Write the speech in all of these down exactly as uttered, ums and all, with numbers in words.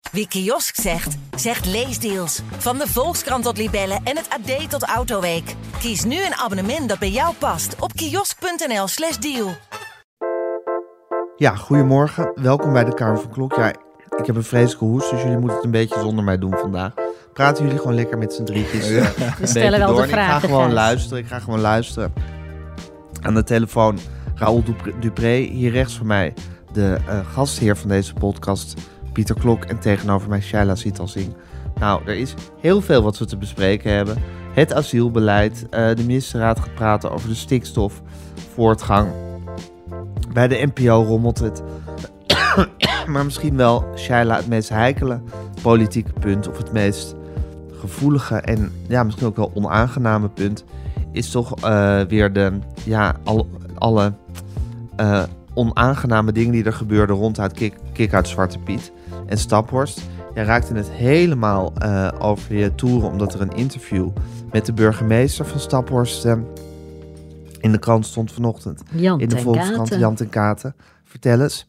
Wie kiosk zegt, zegt leesdeals. Van de Volkskrant tot Libellen en het A D tot Autoweek. Kies nu een abonnement dat bij jou past op kiosk.nl slash deal. Ja, goedemorgen. Welkom bij de Kamer van Klok. Ja, ik heb een vreselijke hoest, dus jullie moeten het een beetje zonder mij doen vandaag. Praten jullie gewoon lekker met z'n drietjes. Ja. We stellen wel door. de vragen. Ik ga gewoon Gijs. luisteren. Ik ga gewoon luisteren. Aan de telefoon Raoul Dupré. Hier rechts van mij de uh, gastheer van deze podcast, Pieter Klok. En tegenover mij Shaila Sitalsing. Nou, er is heel veel wat we te bespreken hebben. Het asielbeleid. Uh, de ministerraad gaat praten over de stikstofvoortgang. Bij de N P O rommelt het. Maar misschien wel, Shaila, het meest heikele politieke punt, of het meest gevoelige en ja, misschien ook wel onaangename punt, is toch uh, weer de, ja, al, alle uh, onaangename dingen die er gebeurden ronduit Kik, Kik uit Zwarte Piet en Staphorst. Jij raakte het helemaal uh, over je toeren, omdat er een interview met de burgemeester van Staphorst uh, in de krant stond vanochtend. Jan in de ten Volkskrant, Katen. Jan ten Katen. Vertel eens.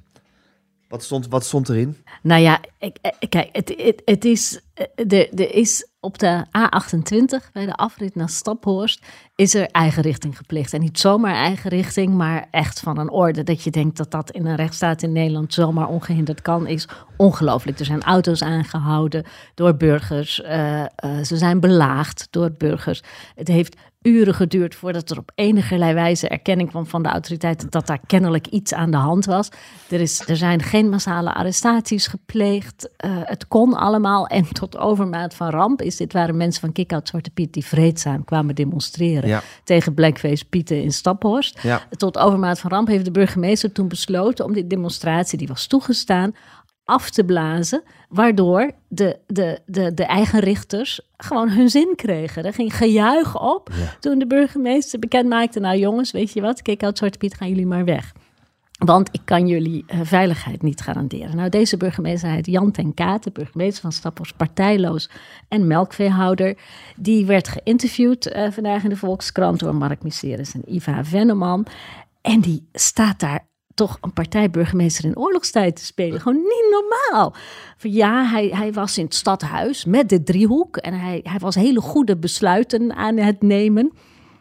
Wat stond, wat stond erin? Nou ja, ik, ik, kijk, het, het, het is, er, er is op de A achtentwintig, bij de afrit naar Staphorst, is er eigen richting gepleegd. En niet zomaar eigen richting, maar echt van een orde. Dat je denkt dat dat in een rechtsstaat in Nederland zomaar ongehinderd kan, is ongelooflijk. Er zijn auto's aangehouden door burgers. Uh, uh, ze zijn belaagd door burgers. Het heeft uren geduurd voordat er op enigerlei wijze erkenning kwam van de autoriteiten dat daar kennelijk iets aan de hand was. Er, is, er zijn geen massale arrestaties gepleegd. Uh, het kon allemaal. En tot overmaat van ramp is dit waren mensen van Kik uit Zwarte Piet die vreedzaam kwamen demonstreren Ja. tegen Blackface Pieten in Staphorst. Ja. Tot overmaat van ramp heeft de burgemeester toen besloten om die demonstratie, die was toegestaan, af te blazen, waardoor de, de, de, de eigen richters gewoon hun zin kregen. Er ging gejuich op ja. toen de burgemeester bekend maakte, nou jongens, weet je wat, Kik uit Zwarte Piet, gaan jullie maar weg. Want ik kan jullie uh, veiligheid niet garanderen. Nou, deze burgemeester heet Jan ten Katen, burgemeester van Staphorst, partijloos en melkveehouder. Die werd geïnterviewd uh, vandaag in de Volkskrant door Mark Miseris en Iva Venneman. En die staat daar toch een partijburgemeester in oorlogstijd te spelen. Gewoon niet normaal. Ja, hij, hij was in het stadhuis met de driehoek. En hij, hij was hele goede besluiten aan het nemen.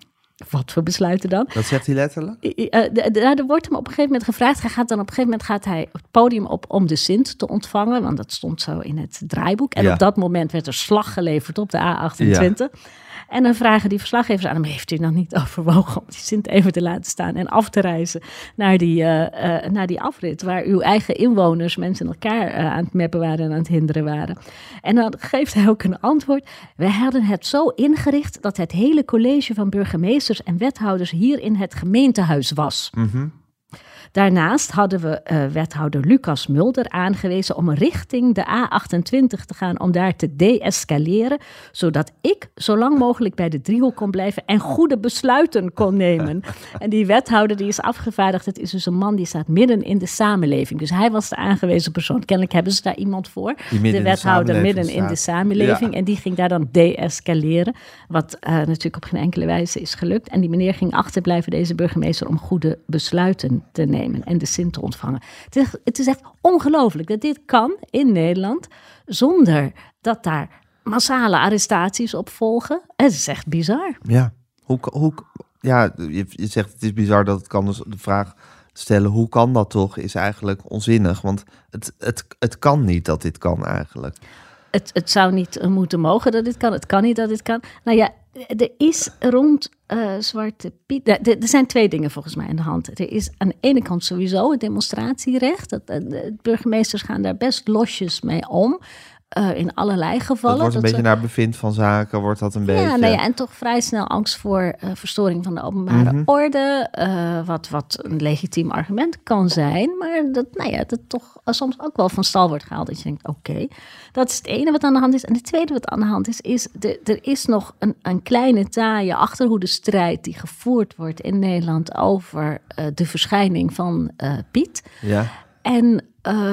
Wat voor besluiten dan? Dat zegt hij letterlijk? Uh, uh, er wordt hem op een gegeven moment gevraagd. Hij gaat dan op een gegeven moment gaat hij op het podium op om de Sint te ontvangen. Want dat stond zo in het draaiboek. En ja. op dat moment werd er slag geleverd op de A achtentwintig. Ja. En dan vragen die verslaggevers aan hem, heeft u nog niet overwogen om die Sint even te laten staan en af te reizen naar die, uh, uh, naar die afrit, waar uw eigen inwoners, mensen elkaar uh, aan het meppen waren en aan het hinderen waren. En dan geeft hij ook een antwoord. Wij hadden het zo ingericht dat het hele college van burgemeesters en wethouders hier in het gemeentehuis was. Mm-hmm. Daarnaast hadden we uh, wethouder Lucas Mulder aangewezen om richting de A achtentwintig te gaan om daar te de-escaleren, zodat ik zo lang mogelijk bij de driehoek kon blijven en goede besluiten kon nemen. En die wethouder die is afgevaardigd, het is dus een man die staat midden in de samenleving. Dus hij was de aangewezen persoon. Kennelijk hebben ze daar iemand voor. De wethouder de midden in de samenleving. Ja. En die ging daar dan de-escaleren, wat uh, natuurlijk op geen enkele wijze is gelukt. En die meneer ging achterblijven, deze burgemeester, om goede besluiten te nemen en de Sint te ontvangen. Het is, het is echt ongelooflijk dat dit kan in Nederland zonder dat daar massale arrestaties op volgen. Het is echt bizar. Ja, hoe, hoe, ja je, je zegt het is bizar dat het kan. Dus de vraag stellen, hoe kan dat toch, is eigenlijk onzinnig. Want het, het, het kan niet dat dit kan eigenlijk. Het, het zou niet moeten mogen dat dit kan. Het kan niet dat dit kan. Nou ja, er is rond uh, Zwarte Piet... Er zijn twee dingen volgens mij aan de hand. Er is aan de ene kant sowieso het demonstratierecht. Dat, de burgemeesters gaan daar best losjes mee om. Uh, in allerlei gevallen. Dat wordt een dat beetje ze... naar bevind van zaken, wordt dat een ja, beetje... Nou ja, en toch vrij snel angst voor uh, verstoring van de openbare mm-hmm. orde. Uh, wat, wat een legitiem argument kan zijn. Maar dat, nou ja, dat toch soms ook wel van stal wordt gehaald. Dat je denkt, oké, okay. Dat is het ene wat aan de hand is. En het tweede wat aan de hand is, is de, er is nog een, een kleine taaie achterhoedestrijd die gevoerd wordt in Nederland over uh, de verschijning van uh, Piet. Ja. En...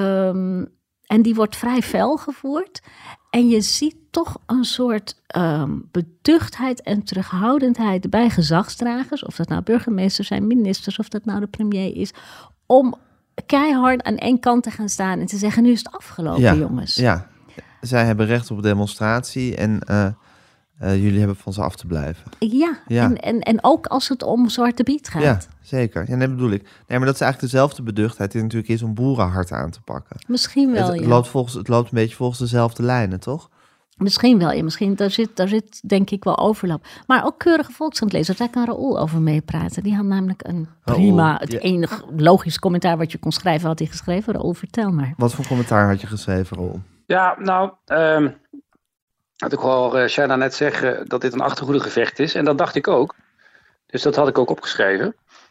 Um, En die wordt vrij fel gevoerd. En je ziet toch een soort um, beduchtheid en terughoudendheid bij gezagsdragers. Of dat nou burgemeesters zijn, ministers, of dat nou de premier is. Om keihard aan één kant te gaan staan en te zeggen, nu is het afgelopen, ja, jongens. Ja, zij hebben recht op demonstratie en uh, uh, jullie hebben van ze af te blijven. Ja, ja. En, en, en ook als het om Zwarte Piet gaat. Ja, zeker. Ja, dat bedoel ik. Nee, maar dat is eigenlijk dezelfde beduchtheid die natuurlijk is om boerenhart aan te pakken. Misschien wel, het, ja. loopt volgens, het loopt een beetje volgens dezelfde lijnen, toch? Misschien wel, ja. Misschien, daar zit, daar zit denk ik wel overlap. Maar ook keurige volkskrant-lezers, daar kan Raoul over meepraten. Die had namelijk een prima, Raoul, het ja. enige logisch commentaar wat je kon schrijven, had hij geschreven. Raoul, vertel maar. Wat voor commentaar had je geschreven, Raoul? Ja, nou, um, had ik hoor uh, Shaila net zeggen dat dit een achterhoedegevecht is. En dat dacht ik ook. Dus dat had ik ook opgeschreven.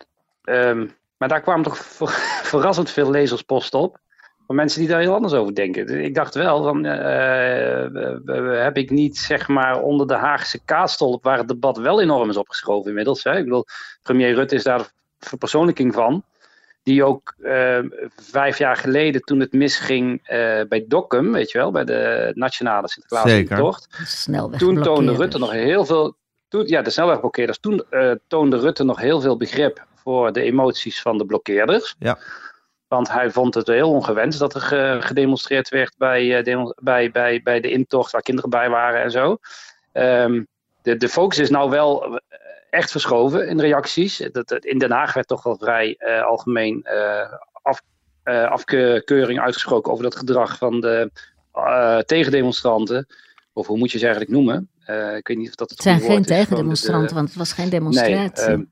Um, maar daar kwamen toch ver, verrassend veel lezerspost op. Van mensen die daar heel anders over denken. Dus ik dacht wel, van, uh, uh, uh, heb ik niet zeg maar onder de Haagse kaasstolp, waar het debat wel enorm is opgeschoven inmiddels. Hè? Ik bedoel, premier Rutte is daar de verpersoonlijking van. Die ook uh, vijf jaar geleden, toen het misging uh, bij Dokkum, weet je wel, bij de Nationale Sinterklaasintocht. Toen toonde Rutte nog heel veel. Toen, ja, de snelwegblokkeerders. Toen uh, toonde Rutte nog heel veel begrip voor de emoties van de blokkeerders. Ja. Want hij vond het heel ongewenst dat er gedemonstreerd werd bij, uh, bij, bij, bij de intocht waar kinderen bij waren en zo. Um, de, de focus is nou wel echt verschoven in reacties. Dat, dat, in Den Haag werd toch wel vrij uh, algemeen uh, af, uh, afkeuring uitgesproken over dat gedrag van de uh, tegendemonstranten. Of hoe moet je ze eigenlijk noemen? Uh, ik weet niet of dat het, het zijn geen woord is. tegendemonstranten, de, want het was geen demonstratie. Nee, um,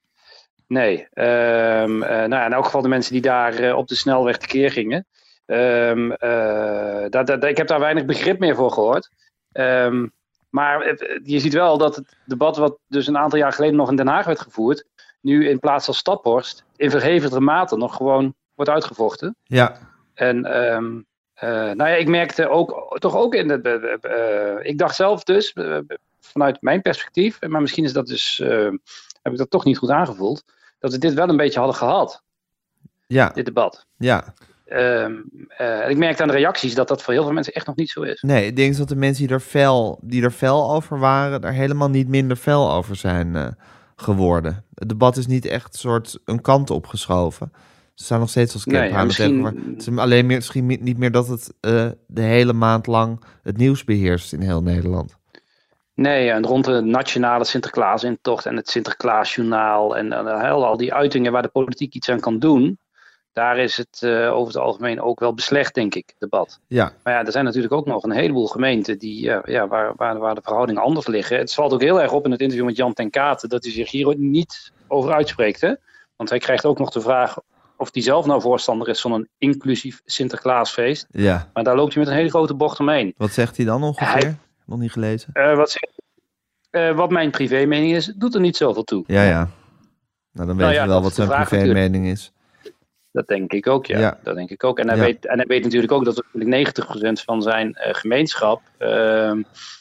Nee, um, uh, nou ja, in elk geval de mensen die daar uh, op de snelweg tekeer gingen. Um, uh, daar, daar, ik heb daar weinig begrip meer voor gehoord. Um, maar uh, je ziet wel dat het debat wat dus een aantal jaar geleden nog in Den Haag werd gevoerd, nu in plaats van Staphorst in verhevigde mate nog gewoon wordt uitgevochten. Ja. En um, uh, nou ja, ik merkte ook, toch ook in het, uh, uh, ik dacht zelf dus, uh, vanuit mijn perspectief, maar misschien is dat dus, uh, heb ik dat toch niet goed aangevoeld, dat we dit wel een beetje hadden gehad. Ja. Dit debat. Ja. Um, uh, ik merkte aan de reacties dat dat voor heel veel mensen echt nog niet zo is. Nee, ik denk dat de mensen die er fel, die er fel over waren, daar helemaal niet minder fel over zijn uh, geworden. Het debat is niet echt een soort een kant opgeschoven. Ze staan nog steeds als camp aan. Misschien... Het is alleen meer, misschien niet meer dat het uh, de hele maand lang het nieuws beheerst in heel Nederland. Nee, en rond de nationale Sinterklaasintocht en het Sinterklaasjournaal en uh, al die uitingen waar de politiek iets aan kan doen, daar is het uh, over het algemeen ook wel beslecht, denk ik, debat. Ja. Maar ja, er zijn natuurlijk ook nog een heleboel gemeenten die, uh, ja, waar, waar, waar de verhoudingen anders liggen. Het valt ook heel erg op in het interview met Jan ten Kate dat hij zich hier niet over uitspreekt. Hè? Want hij krijgt ook nog de vraag of hij zelf nou voorstander is van een inclusief Sinterklaasfeest. Ja. Maar daar loopt hij met een hele grote bocht omheen. Wat zegt hij dan ongeveer? Hij... Nog niet gelezen. Uh, wat, uh, wat mijn privémening is, doet er niet zoveel toe. Ja, ja. Nou, dan weet nou ja, je wel wat zijn privémening is. Dat denk ik ook, ja. ja. Dat denk ik ook. En hij, ja. weet, en hij weet natuurlijk ook dat negentig procent van zijn uh, gemeenschap uh,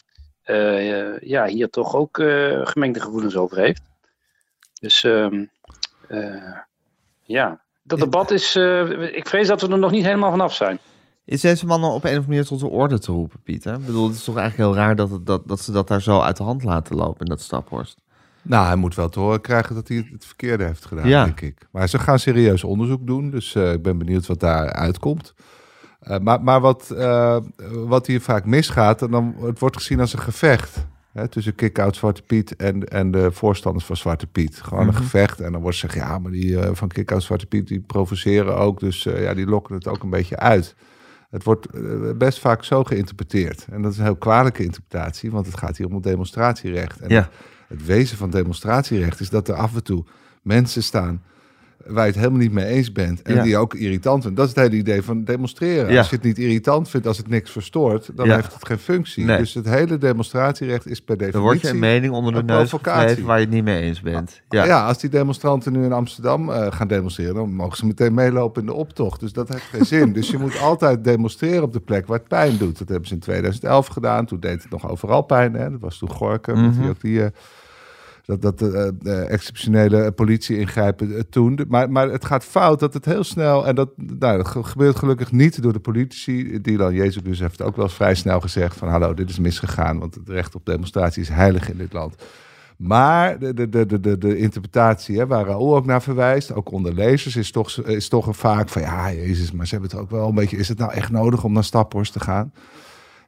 uh, ja, hier toch ook uh, gemengde gevoelens over heeft. Dus um, uh, ja, dat debat is... Uh, ik vrees dat we er nog niet helemaal vanaf zijn. Is deze man op een of andere manier tot de orde te roepen, Pieter? Ik bedoel, het is toch eigenlijk heel raar dat, het, dat, dat ze dat daar zo uit de hand laten lopen in dat Staphorst. Nou, hij moet wel te horen krijgen dat hij het verkeerde heeft gedaan, ja. denk ik. Maar ze gaan serieus onderzoek doen, dus uh, ik ben benieuwd wat daar uitkomt. Uh, maar maar wat, uh, wat hier vaak misgaat, en dan, het wordt gezien als een gevecht. Hè, tussen Kick-Out Zwarte Piet en, en de voorstanders van Zwarte Piet. Gewoon mm-hmm. een gevecht. En dan wordt ze zeggen, ja, maar die uh, van Kick-Out Zwarte Piet, die provoceren ook. Dus uh, ja, die lokken het ook een beetje uit. Het wordt uh, best vaak zo geïnterpreteerd. En dat is een heel kwalijke interpretatie, want het gaat hier om het demonstratierecht. En ja. het wezen van demonstratierecht is dat er af en toe mensen staan waar je het helemaal niet mee eens bent en ja. die je ook irritant vindt. Dat is het hele idee van demonstreren. Ja. Als je het niet irritant vindt, als het niks verstoort, dan ja. heeft het geen functie. Nee. Dus het hele demonstratierecht is per definitie... Dan wordt je een mening onder de neus gegeven waar je het niet mee eens bent. Ja, ja als die demonstranten nu in Amsterdam uh, gaan demonstreren, dan mogen ze meteen meelopen in de optocht. Dus dat heeft geen zin. Dus je moet altijd demonstreren op de plek waar het pijn doet. Dat hebben ze in tweeduizend elf gedaan. Toen deed het nog overal pijn. Hè? Dat was toen Gorkum. Mm-hmm. Die ook die... Uh, Dat, dat de uh, uh, exceptionele politie ingrijpen uh, toen. Maar, maar het gaat fout dat het heel snel... En dat, nou, dat gebeurt gelukkig niet door de politici. Dylan Jezus heeft ook wel eens vrij snel gezegd van... hallo, dit is misgegaan, want het recht op demonstratie is heilig in dit land. Maar de, de, de, de, de interpretatie, hè, waar Raoul ook naar verwijst... ook onder lezers, is toch, is toch vaak van... ja, Jezus, maar ze hebben het ook wel een beetje... is het nou echt nodig om naar Staphorst te gaan?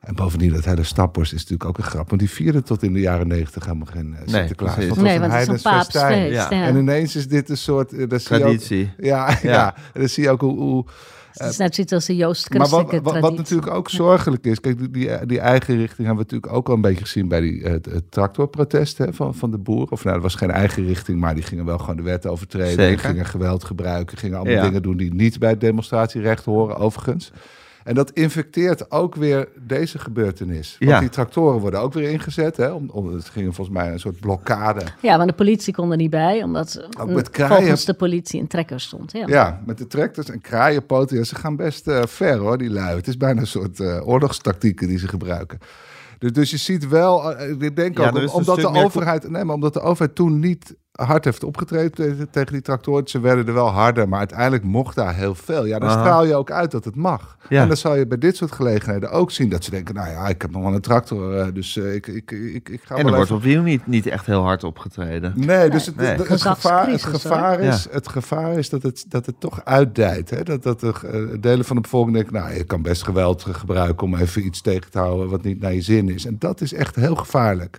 En bovendien, dat hele Staphorst is natuurlijk ook een grap. Want die vierden tot in de jaren negentig helemaal geen uh, Sinterklaas. precies. Dat was Nee, een want het is een heidens festijn. paapsfeest. Ja. Ja. En ineens is dit een soort... Uh, dat zie je ook- Traditie. ja, ja. Ja. ja. En dan zie je ook hoe... hoe Het is net zoiets als de maar Joost-christelijke wat, wat, traditie. wat natuurlijk ook zorgelijk is... Kijk, die, die, die eigen richting hebben we natuurlijk ook al een beetje gezien... bij die uh, tractorprotesten van, van de boeren. Of nou, dat was geen eigen richting... maar die gingen wel gewoon de wet overtreden. Zeker. Die gingen geweld gebruiken. Gingen allemaal Ja. dingen doen die niet bij het demonstratierecht horen, overigens. En dat infecteert ook weer deze gebeurtenis. Want Ja. die tractoren worden ook weer ingezet. Hè, om, om, het ging volgens mij een soort blokkade. Ja, want de politie kon er niet bij, omdat Ook mm, met kraaien. volgens de politie een trekker stond. Ja. Ja, met de tractors en kraaienpoten. Ja, ze gaan best uh, ver hoor, die lui. Het is bijna een soort uh, oorlogstactieken die ze gebruiken. Dus, dus je ziet wel, uh, ik denk Ja, ook, er is om- een omdat stuk de meer overheid, nee, maar omdat de overheid toen niet hard heeft opgetreden tegen, tegen die tractoren. Ze werden er wel harder, maar uiteindelijk mocht daar heel veel. Ja, dan Aha. straal je ook uit dat het mag. Ja. En dan zal je bij dit soort gelegenheden ook zien dat ze denken, nou ja, ik heb nog wel een tractor, uh, dus uh, ik, ik, ik, ik ga En er wel wordt even... opnieuw niet, niet echt heel hard opgetreden. Nee, dus het, Nee. het, het gevaar, het, Gezagscrisis, gevaar hoor. is, het gevaar is dat het, dat het toch uitdijt. Hè? Dat, dat de uh, delen van de bevolking denken, nou, je kan best geweld gebruiken om even iets tegen te houden wat niet naar je zin is. En dat is echt heel gevaarlijk.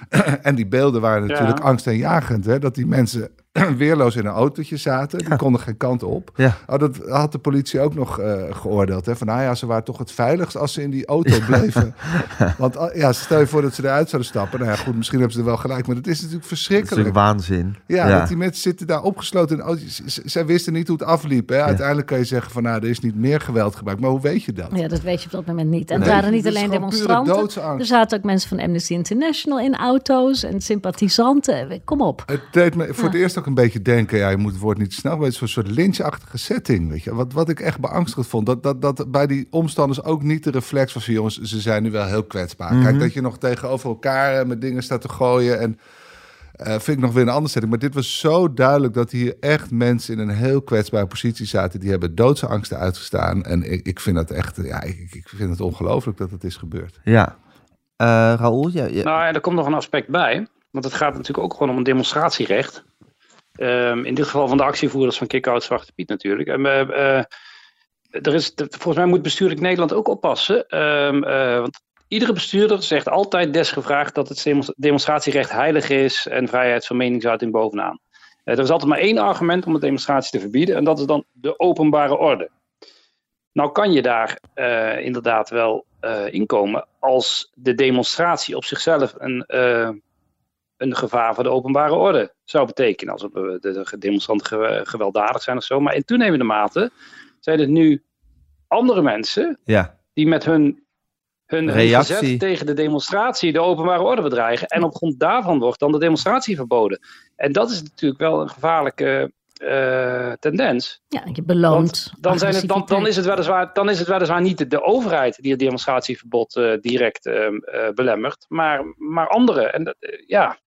En die beelden waren natuurlijk Ja. angstaanjagend. Hè? Dat die mensen weerloos in een autootje zaten. Die konden geen kant op. Ja. Oh, dat had de politie ook nog uh, geoordeeld. Hè? Van, nou ja, ze waren toch het veiligst als ze in die auto bleven. Want uh, ja, stel je voor dat ze eruit zouden stappen. Nou ja, goed, misschien hebben ze er wel gelijk. Maar dat is natuurlijk Dat is verschrikkelijk. natuurlijk waanzin. Ja, dat die mensen zitten daar opgesloten in de auto. Z- z- Zij wisten niet hoe het afliep. Hè? Uiteindelijk kan je zeggen van, nou, er is niet meer geweld gebruikt. Maar hoe weet je dat? Ja, dat weet je op dat moment niet. En Nee. het waren niet Het is alleen gewoon pure demonstranten. doodsangst. Er zaten ook mensen van Amnesty International in auto's en sympathisanten. Kom op. Het deed me voor het eerst ook een beetje denken... ja, je moet het woord niet te snel, maar het is een soort lynchachtige setting. Weet je? Wat, wat ik echt beangstigend vond. Dat, dat, dat bij die omstanders ook niet de reflex was van... jongens, ze zijn nu wel heel kwetsbaar. Mhm. Kijk, dat je nog tegenover elkaar uh, met dingen staat te gooien... en uh, vind ik nog weer een andere setting. Maar dit was zo duidelijk dat hier echt mensen... in een heel kwetsbare positie zaten. Die hebben doodse angsten uitgestaan. En ik, ik vind dat echt... ja, ik, ik vind het ongelooflijk dat het is gebeurd. Ja. Uh, Raoul, ja, ja. Nou, en er komt nog een aspect bij. Want het gaat natuurlijk ook gewoon om een demonstratierecht. Um, in dit geval van de actievoerders van Kick-Out Zwarte Piet natuurlijk. Um, uh, uh, er is, de, volgens mij moet bestuurlijk Nederland ook oppassen. Um, uh, want iedere bestuurder zegt altijd desgevraagd dat het demonstratierecht heilig is en vrijheid van meningsuiting bovenaan. Uh, er is altijd maar één argument om een demonstratie te verbieden en dat is dan de openbare orde. Nou kan je daar uh, inderdaad wel uh, inkomen als de demonstratie op zichzelf een... Uh, een gevaar voor de openbare orde zou betekenen. Als de, de demonstranten gewelddadig zijn of zo. Maar in toenemende mate zijn het nu andere mensen... ja. die met hun, hun, hun Reactie. verzet tegen de demonstratie de openbare orde bedreigen. En op grond daarvan wordt dan de demonstratie verboden. En dat is natuurlijk wel een gevaarlijke uh, tendens. Ja, je beloont. Want dan, zijn het, dan, dan, is het weliswaar, dan is het weliswaar niet de, de overheid die het demonstratieverbod uh, direct uh, uh, belemmert. Maar, maar anderen. En dat, uh, ja...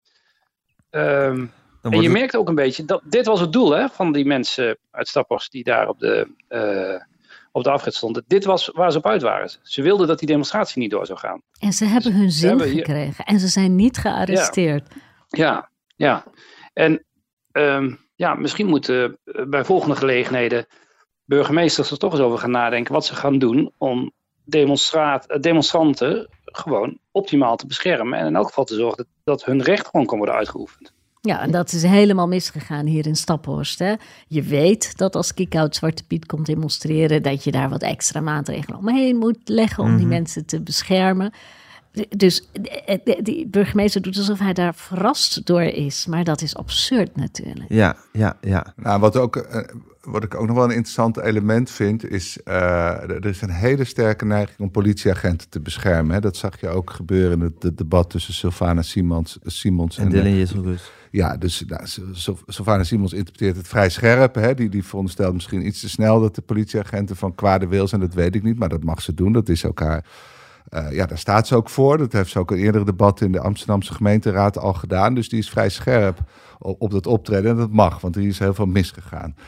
Um, en je het... merkt ook een beetje, dat dit was het doel hè, van die mensen uit Staphorst die daar op de, uh, op de afrit stonden. Dit was waar ze op uit waren. Ze wilden dat die demonstratie niet door zou gaan. En ze hebben hun zin hebben hier... gekregen en ze zijn niet gearresteerd. Ja, ja. ja. En um, ja, misschien moeten uh, bij volgende gelegenheden burgemeesters er toch eens over gaan nadenken wat ze gaan doen om demonstra- demonstranten gewoon optimaal te beschermen. En in elk geval te zorgen dat, dat hun recht gewoon kan worden uitgeoefend. Ja, en dat is helemaal misgegaan hier in Staphorst. Hè? Je weet dat als Kick-Out Zwarte Piet komt demonstreren... dat je daar wat extra maatregelen omheen moet leggen... om die Mm-hmm. mensen te beschermen. Dus die burgemeester doet alsof hij daar verrast door is. Maar dat is absurd natuurlijk. Ja, ja, ja. Nou, wat, ook, uh, wat ik ook nog wel een interessant element vind... is, uh, er is een hele sterke neiging om politieagenten te beschermen. Hè? Dat zag je ook gebeuren in het, het debat tussen Sylvana Simons, Simons en... en Dylan Jezelgus. Ja, dus nou, Sylvana Simons interpreteert het vrij scherp. Hè? Die, die veronderstelt misschien iets te snel dat de politieagenten van kwade wil zijn. Dat weet ik niet, maar dat mag ze doen. Dat is ook haar... Uh, ja, daar staat ze ook voor. Dat heeft ze ook in eerdere debatten in de Amsterdamse gemeenteraad al gedaan. Dus die is vrij scherp op, op dat optreden. En dat mag, want er is heel veel misgegaan.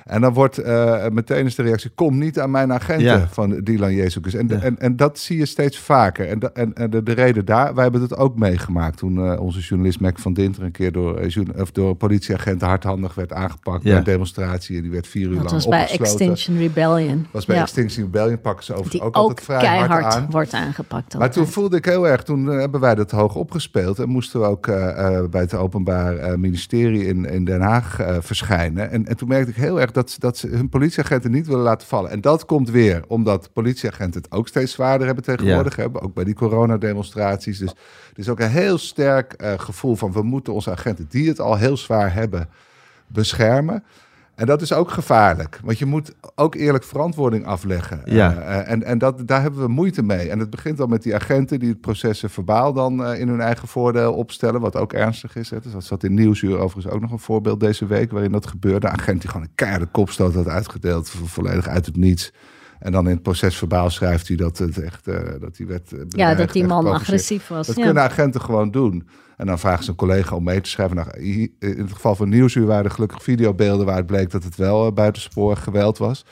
En dan wordt uh, meteen is de reactie, kom niet aan mijn agenten Ja. van Dylan Jezus. En, Ja. en, en dat zie je steeds vaker. En, de, en, en de, de reden daar, wij hebben het ook meegemaakt toen uh, onze journalist Mac van Dinter een keer door, uh, journa- of door politieagenten hardhandig werd aangepakt Ja. bij een demonstratie. En die werd vier uur Dat lang was bij opgesloten. Extinction Rebellion. was bij ja. Extinction Rebellion, pakken ze overigens Die ook, ook, altijd vrij keihard hard aan. wordt aangepakt. Maar altijd. toen voelde ik heel erg, toen uh, hebben wij dat hoog opgespeeld en moesten we ook uh, uh, bij het Openbaar uh, Ministerie in, in Den Haag uh, verschijnen. En, en toen merkte ik heel erg dat, ze- dat ze hun politieagenten niet willen laten vallen. En dat komt weer omdat politieagenten het ook steeds zwaarder hebben tegenwoordig. Hebben, ook bij die coronademonstraties. Dus er is ook een heel sterk uh, gevoel van we moeten onze agenten die het al heel zwaar hebben beschermen. En dat is ook gevaarlijk, want je moet ook eerlijk verantwoording afleggen. Ja. Uh, en en dat, daar hebben we moeite mee. En het begint al met die agenten die het proces verbaal dan uh, in hun eigen voordeel opstellen, wat ook ernstig is. Hè. Dus dat zat in Nieuwsuur overigens ook nog een voorbeeld deze week waarin dat gebeurde. Een agent die gewoon een keiharde kopstoot had uitgedeeld, vo- volledig uit het niets. En dan in het proces verbaal schrijft hij dat het echt uh, dat hij werd uh, ja, bedreigd, dat die echt man geprovoceerd. agressief was. Dat ja. kunnen agenten gewoon doen. En dan vragen ze een collega om mee te schrijven. Nou, hi- in het geval van Nieuwsuur waren er gelukkig videobeelden waar het bleek dat het wel uh, buitensporig geweld was.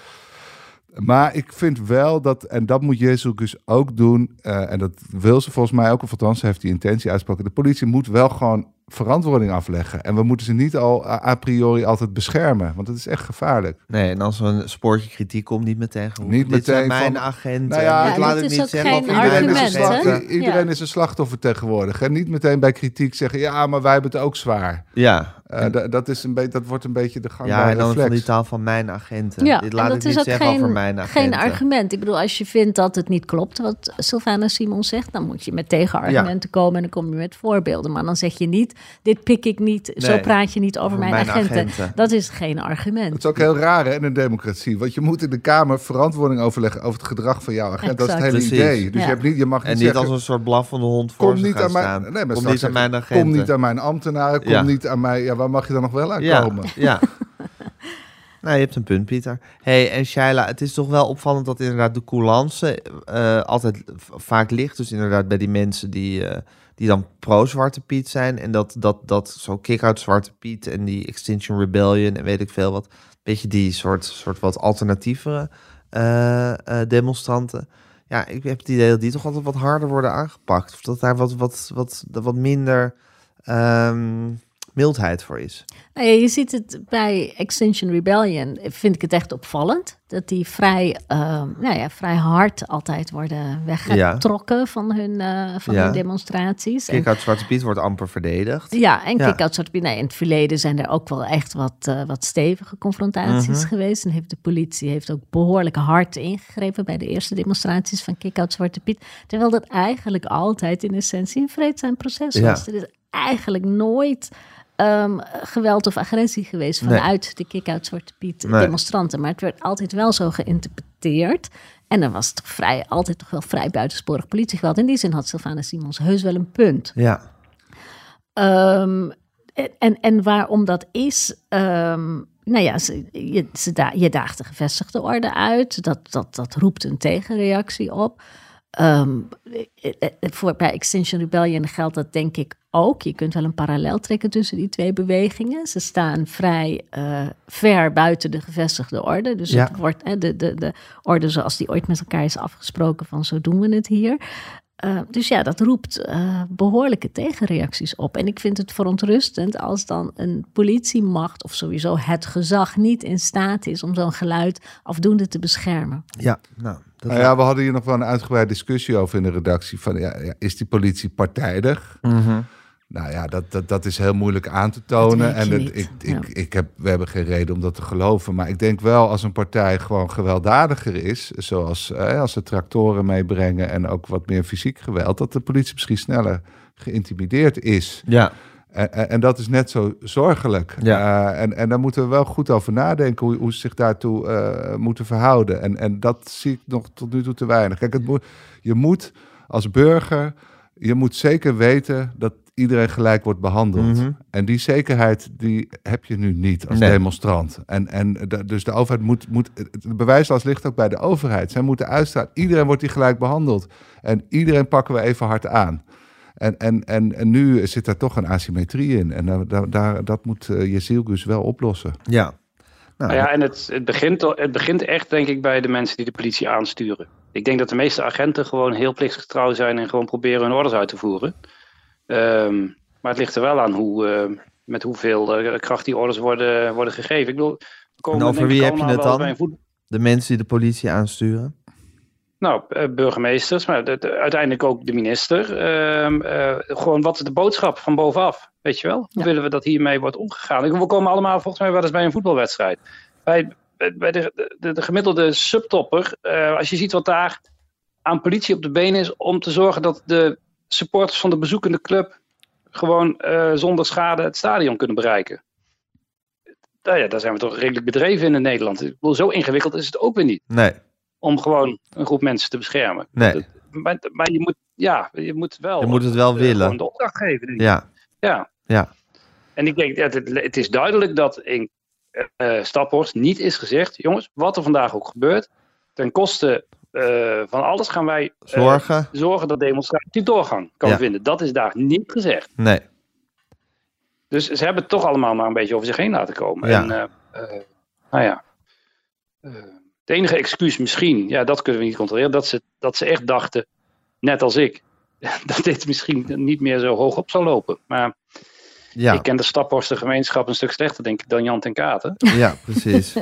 Maar ik vind wel dat, en dat moet Jezus ook doen, uh, en dat wil ze volgens mij ook, of althans heeft die intentie uitsproken. De politie moet wel gewoon verantwoording afleggen. En we moeten ze niet al a a priori altijd beschermen, want dat is echt gevaarlijk. Nee, en als er een spoortje kritiek komt, niet meteen gewoon. Niet Dit zijn meteen mijn van- agenten. Nou ja, dit Ja, laat dit ik is niet ook zeggen geen over mijn Iedereen, is een, argument, slag- hè? i- iedereen Ja. is een slachtoffer tegenwoordig. En niet meteen bij kritiek zeggen, ja, maar wij hebben het ook zwaar. Ja, Uh, d- dat, is een beetje, dat wordt een beetje de ja, gangbare en dan reflex. van die taal van mijn agenten. Ja, Dit en laat dat ik is niet ook zeggen geen, over mijn agenten. geen argument. Ik bedoel, als je vindt dat het niet klopt wat Sylvana Simons zegt, dan moet je met tegenargumenten komen en dan kom je met voorbeelden. Maar dan zeg je niet, dit pik ik niet, zo Nee, praat je niet over, over mijn, mijn agenten. agenten. Dat is geen Het argument. is ook heel raar hè, in een democratie. Want je moet in de Kamer verantwoording overleggen over het gedrag van jouw agent. Dat is het hele Exact. idee. Precies. Dus Ja. je, hebt niet, je mag niet En niet zeggen, als een soort blaffende hond voor kom ze niet gaan aan mijn, staan. nee, maar kom straks niet aan zeggen, mijn agenten. kom niet aan mijn ambtenaren, kom Ja. niet aan mij. Ja, waar mag je dan nog wel aan Ja, komen? ja. Nou, je hebt een punt, Pieter. Hey, en Shaila, het is toch wel opvallend dat inderdaad de coulance uh, altijd v- vaak ligt. Dus inderdaad bij die mensen die, uh, die dan pro-Zwarte Piet zijn. En dat, dat, dat zo kick-out Zwarte Piet en die Extinction Rebellion en weet ik veel wat. Beetje die soort, soort wat alternatievere uh, uh, demonstranten. Ja, ik heb het idee dat die toch altijd wat harder worden aangepakt. Of dat daar wat, wat, wat, wat minder um, mildheid voor is. Nou ja, je ziet het bij Extinction Rebellion, vind ik het echt opvallend. Dat die vrij, uh, nou ja, vrij hard altijd worden weggetrokken ja. van, hun, uh, van ja. hun demonstraties. Kick-out Zwarte Piet wordt amper verdedigd. Ja, en ja. kick-out Zwarte Piet. Nee, in het verleden zijn er ook wel echt wat, uh, wat stevige confrontaties mm-hmm. geweest. En heeft de politie heeft ook behoorlijk hard ingegrepen bij de eerste demonstraties van kick-out Zwarte Piet. Terwijl dat eigenlijk altijd in essentie een vreedzaam proces was. Ja. Er is eigenlijk nooit Um, geweld of agressie geweest vanuit nee. de kick-out Zwarte Piet nee. demonstranten. Maar het werd altijd wel zo geïnterpreteerd. En dan was het toch vrij, altijd toch wel vrij buitensporig politiegeweld. In die zin had Sylvana Simons heus wel een punt. Ja. Um, en, en waarom dat is... Um, nou ja, ze, je, ze da- je daagt de gevestigde orde uit. Dat, dat, dat roept een tegenreactie op. Um, voor, bij Extinction Rebellion geldt dat denk ik ook. Je kunt wel een parallel trekken tussen die twee bewegingen. Ze staan vrij uh, ver buiten de gevestigde orde. Dus ja. het wordt hè, de, de, de orde zoals die ooit met elkaar is afgesproken van zo doen we het hier. Uh, dus ja, dat roept uh, behoorlijke tegenreacties op. En ik vind het verontrustend als dan een politiemacht of sowieso het gezag niet in staat is om zo'n geluid afdoende te beschermen. Ja, nou... Nou ja, we hadden hier nog wel een uitgebreide discussie over in de redactie. Van, ja, ja, is die politie partijdig? Mm-hmm. Nou ja, dat, dat, dat is heel moeilijk aan te tonen. En het, ik, ja. ik, ik heb, we hebben geen reden om dat te geloven. Maar ik denk wel als een partij gewoon gewelddadiger is... zoals eh, als ze tractoren meebrengen en ook wat meer fysiek geweld... dat de politie misschien sneller geïntimideerd is. Ja. En, en, en dat is net zo zorgelijk. Ja. Uh, en, en daar moeten we wel goed over nadenken... hoe, hoe ze zich daartoe uh, moeten verhouden. En, en dat zie ik nog tot nu toe te weinig. Kijk, het moet, je moet als burger... je moet zeker weten dat iedereen gelijk wordt behandeld. Mm-hmm. En die zekerheid die heb je nu niet als nee. demonstrant. En, en de, dus de overheid moet... moet de bewijslast ligt ook bij de overheid. Zij moeten uitstralen. Iedereen wordt hier gelijk behandeld. En iedereen pakken we even hard aan. En, en, en, en nu zit er toch een asymmetrie in. En daar, daar, dat moet uh, Jezilgus wel oplossen. Ja. Nou, Nou ja, en het, het, begint, het begint echt, denk ik, bij de mensen die de politie aansturen. Ik denk dat de meeste agenten gewoon heel plichtsgetrouw zijn en gewoon proberen hun orders uit te voeren. Um, maar het ligt er wel aan hoe, uh, met hoeveel uh, kracht die orders worden, worden gegeven. Ik bedoel, we komen, en over wie heb je het dan? Voet... De mensen die de politie aansturen? Nou, uh, burgemeesters, maar de, de, uiteindelijk ook de minister. Uh, uh, gewoon wat is de boodschap van bovenaf, weet je wel? Hoe ja. willen we dat hiermee wordt omgegaan? We komen allemaal volgens mij wel eens bij een voetbalwedstrijd. Bij, bij de, de, de gemiddelde subtopper, uh, als je ziet wat daar aan politie op de been is om te zorgen dat de supporters van de bezoekende club gewoon uh, zonder schade het stadion kunnen bereiken. Nou ja, daar zijn we toch redelijk bedreven in, in Nederland. Ik bedoel, zo ingewikkeld is het ook weer niet. Nee. Om gewoon een groep mensen te beschermen. Nee. Dat, maar, maar je moet, ja, je moet wel. Je moet het wel uh, willen. Gewoon de opdracht geven. Denk ik. Ja. Ja. Ja. En ik denk dat het, het is duidelijk dat in uh, Staphorst niet is gezegd, jongens, wat er vandaag ook gebeurt, ten koste uh, van alles gaan wij uh, zorgen. zorgen dat demonstratie doorgang kan ja. vinden. Dat is daar niet gezegd. Nee. Dus ze hebben het toch allemaal maar een beetje over zich heen laten komen. Ja. En, uh, uh, nou ja. Uh, Het enige excuus misschien, ja, dat kunnen we niet controleren, dat ze, dat ze echt dachten, net als ik, dat dit misschien niet meer zo hoog op zou lopen. Maar ja. ik ken de Staphorster gemeenschap een stuk slechter, denk ik, dan Jan ten Katen. Ja, precies.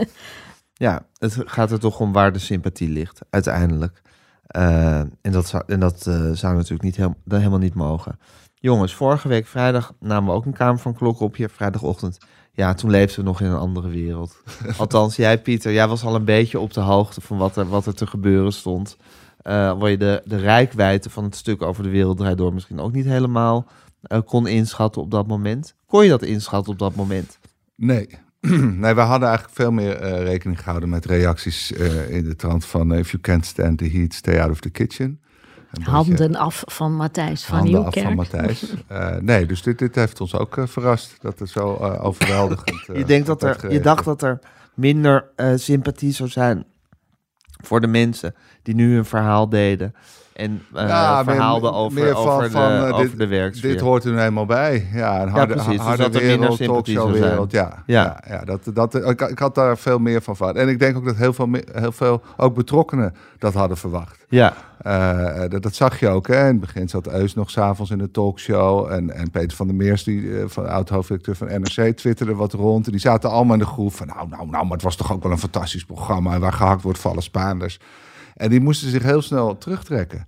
Ja, het gaat er toch om waar de sympathie ligt, uiteindelijk. Uh, en dat zou, en dat uh, zou natuurlijk niet heel, helemaal niet mogen. Jongens, vorige week vrijdag namen we ook een Kamer van Klok op hier, vrijdagochtend. Ja, toen leefden we nog in een andere wereld. Althans, jij Pieter, jij was al een beetje op de hoogte van wat er, wat er te gebeuren stond. Uh, waar je de, de reikwijdte van het stuk over de wereld draait door misschien ook niet helemaal uh, kon inschatten op dat moment. Kon je dat inschatten op dat moment? Nee. Nee, we hadden eigenlijk veel meer uh, rekening gehouden met reacties uh, in de trant van uh, if you can't stand the heat, stay out of the kitchen. Handen beetje, af van Matthijs van Nieuwkerk. Handen af van Matthijs. Uh, nee, dus dit, dit heeft ons ook uh, verrast. Dat het zo uh, overweldigend uh, je, denkt dat er, je dacht dat er minder uh, sympathie zou zijn voor de mensen die nu hun verhaal deden. En uh, ja, verhaalden over, meer van, over, van, de, uh, over dit, de werksfeer. Dit hoort er nu helemaal bij. Ja, een harde, ja, precies. harde dus wereld, talkshowwereld. Ja, ja. Ja, ja, dat, dat, ik, ik had daar veel meer van verwacht. En ik denk ook dat heel veel, heel veel ook betrokkenen dat hadden verwacht. Ja. Uh, dat, dat zag je ook. Hè? In het begin zat Eus nog 's avonds in de talkshow. En, en Peter van der Meers, die uh, van oud-hoofdredacteur van N R C, twitterde wat rond. En die zaten allemaal in de groep van nou, nou, nou, maar het was toch ook wel een fantastisch programma. En waar gehakt wordt vallen Spaanders. En die moesten zich heel snel terugtrekken.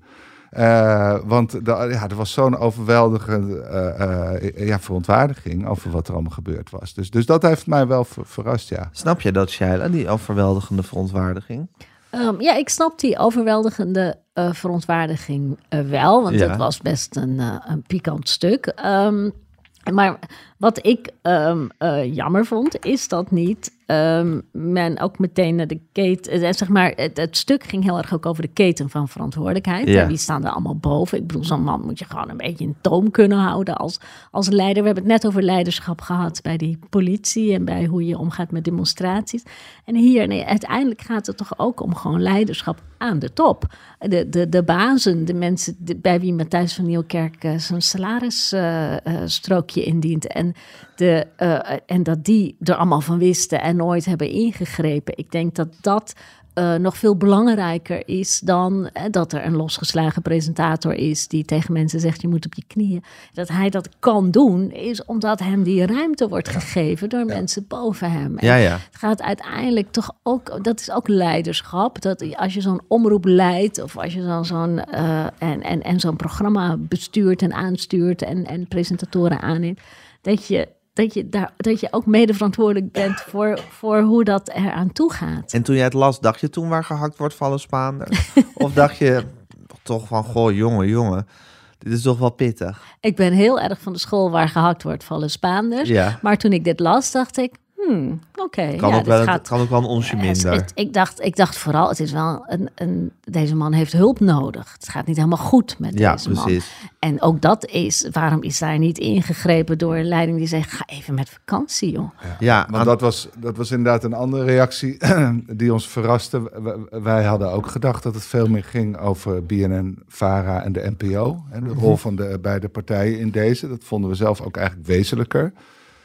Uh, want de, ja, er was zo'n overweldigende uh, uh, ja, verontwaardiging over wat er allemaal gebeurd was. Dus, dus dat heeft mij wel ver, verrast, ja. Snap je dat, Shaila, die overweldigende verontwaardiging? Um, ja, ik snap die overweldigende uh, verontwaardiging uh, wel. Want ja. het was best een, uh, een pikant stuk. Um, maar wat ik um, uh, jammer vond, is dat niet um, men ook meteen naar de keten... Uh, zeg maar, het, het stuk ging heel erg ook over de keten van verantwoordelijkheid. Ja. En wie staan er allemaal boven? Ik bedoel, zo'n man moet je gewoon een beetje in toom kunnen houden als, als leider. We hebben het net over leiderschap gehad bij die politie en bij hoe je omgaat met demonstraties. En hier, nee, uiteindelijk gaat het toch ook om gewoon leiderschap aan de top. De, de, de bazen, de mensen de, bij wie Matthijs van Nieuwkerk uh, zijn salarisstrookje uh, uh, indient. En, de, uh, en dat die er allemaal van wisten en nooit hebben ingegrepen. Ik denk dat dat uh, nog veel belangrijker is dan uh, dat er een losgeslagen presentator is die tegen mensen zegt je moet op je knieën. Dat hij dat kan doen is omdat hem die ruimte wordt ja. gegeven door ja. mensen boven hem. Ja, ja. Het gaat uiteindelijk toch ook, dat is ook leiderschap, dat als je zo'n omroep leidt of als je dan zo'n uh, en, en, en zo'n programma bestuurt en aanstuurt en, en presentatoren aanneemt, dat je Dat je, daar, dat je ook mede verantwoordelijk bent voor, voor hoe dat eraan toe gaat. En toen jij het las, dacht je toen waar gehakt wordt vallen Spaanders? Of dacht je toch van, goh, jongen, jongen, dit is toch wel pittig? Ik ben heel erg van de school waar gehakt wordt vallen Spaanders. Ja. Maar toen ik dit las, dacht ik, hmm, oké. Okay, kan, ja, ook wel, gaat, kan ook wel een onsje minder. Het, het, ik, dacht, ik dacht vooral, het is wel een, een, deze man heeft hulp nodig. Het gaat niet helemaal goed met ja, deze precies. man. En ook dat is, waarom is daar niet ingegrepen door een leiding die zegt, ga even met vakantie, joh. Ja, ja want aan... dat, was, dat was inderdaad een andere reactie die ons verraste. Wij hadden ook gedacht dat het veel meer ging over B N N, VARA en de N P O. En de rol van de beide partijen in deze. Dat vonden we zelf ook eigenlijk wezenlijker.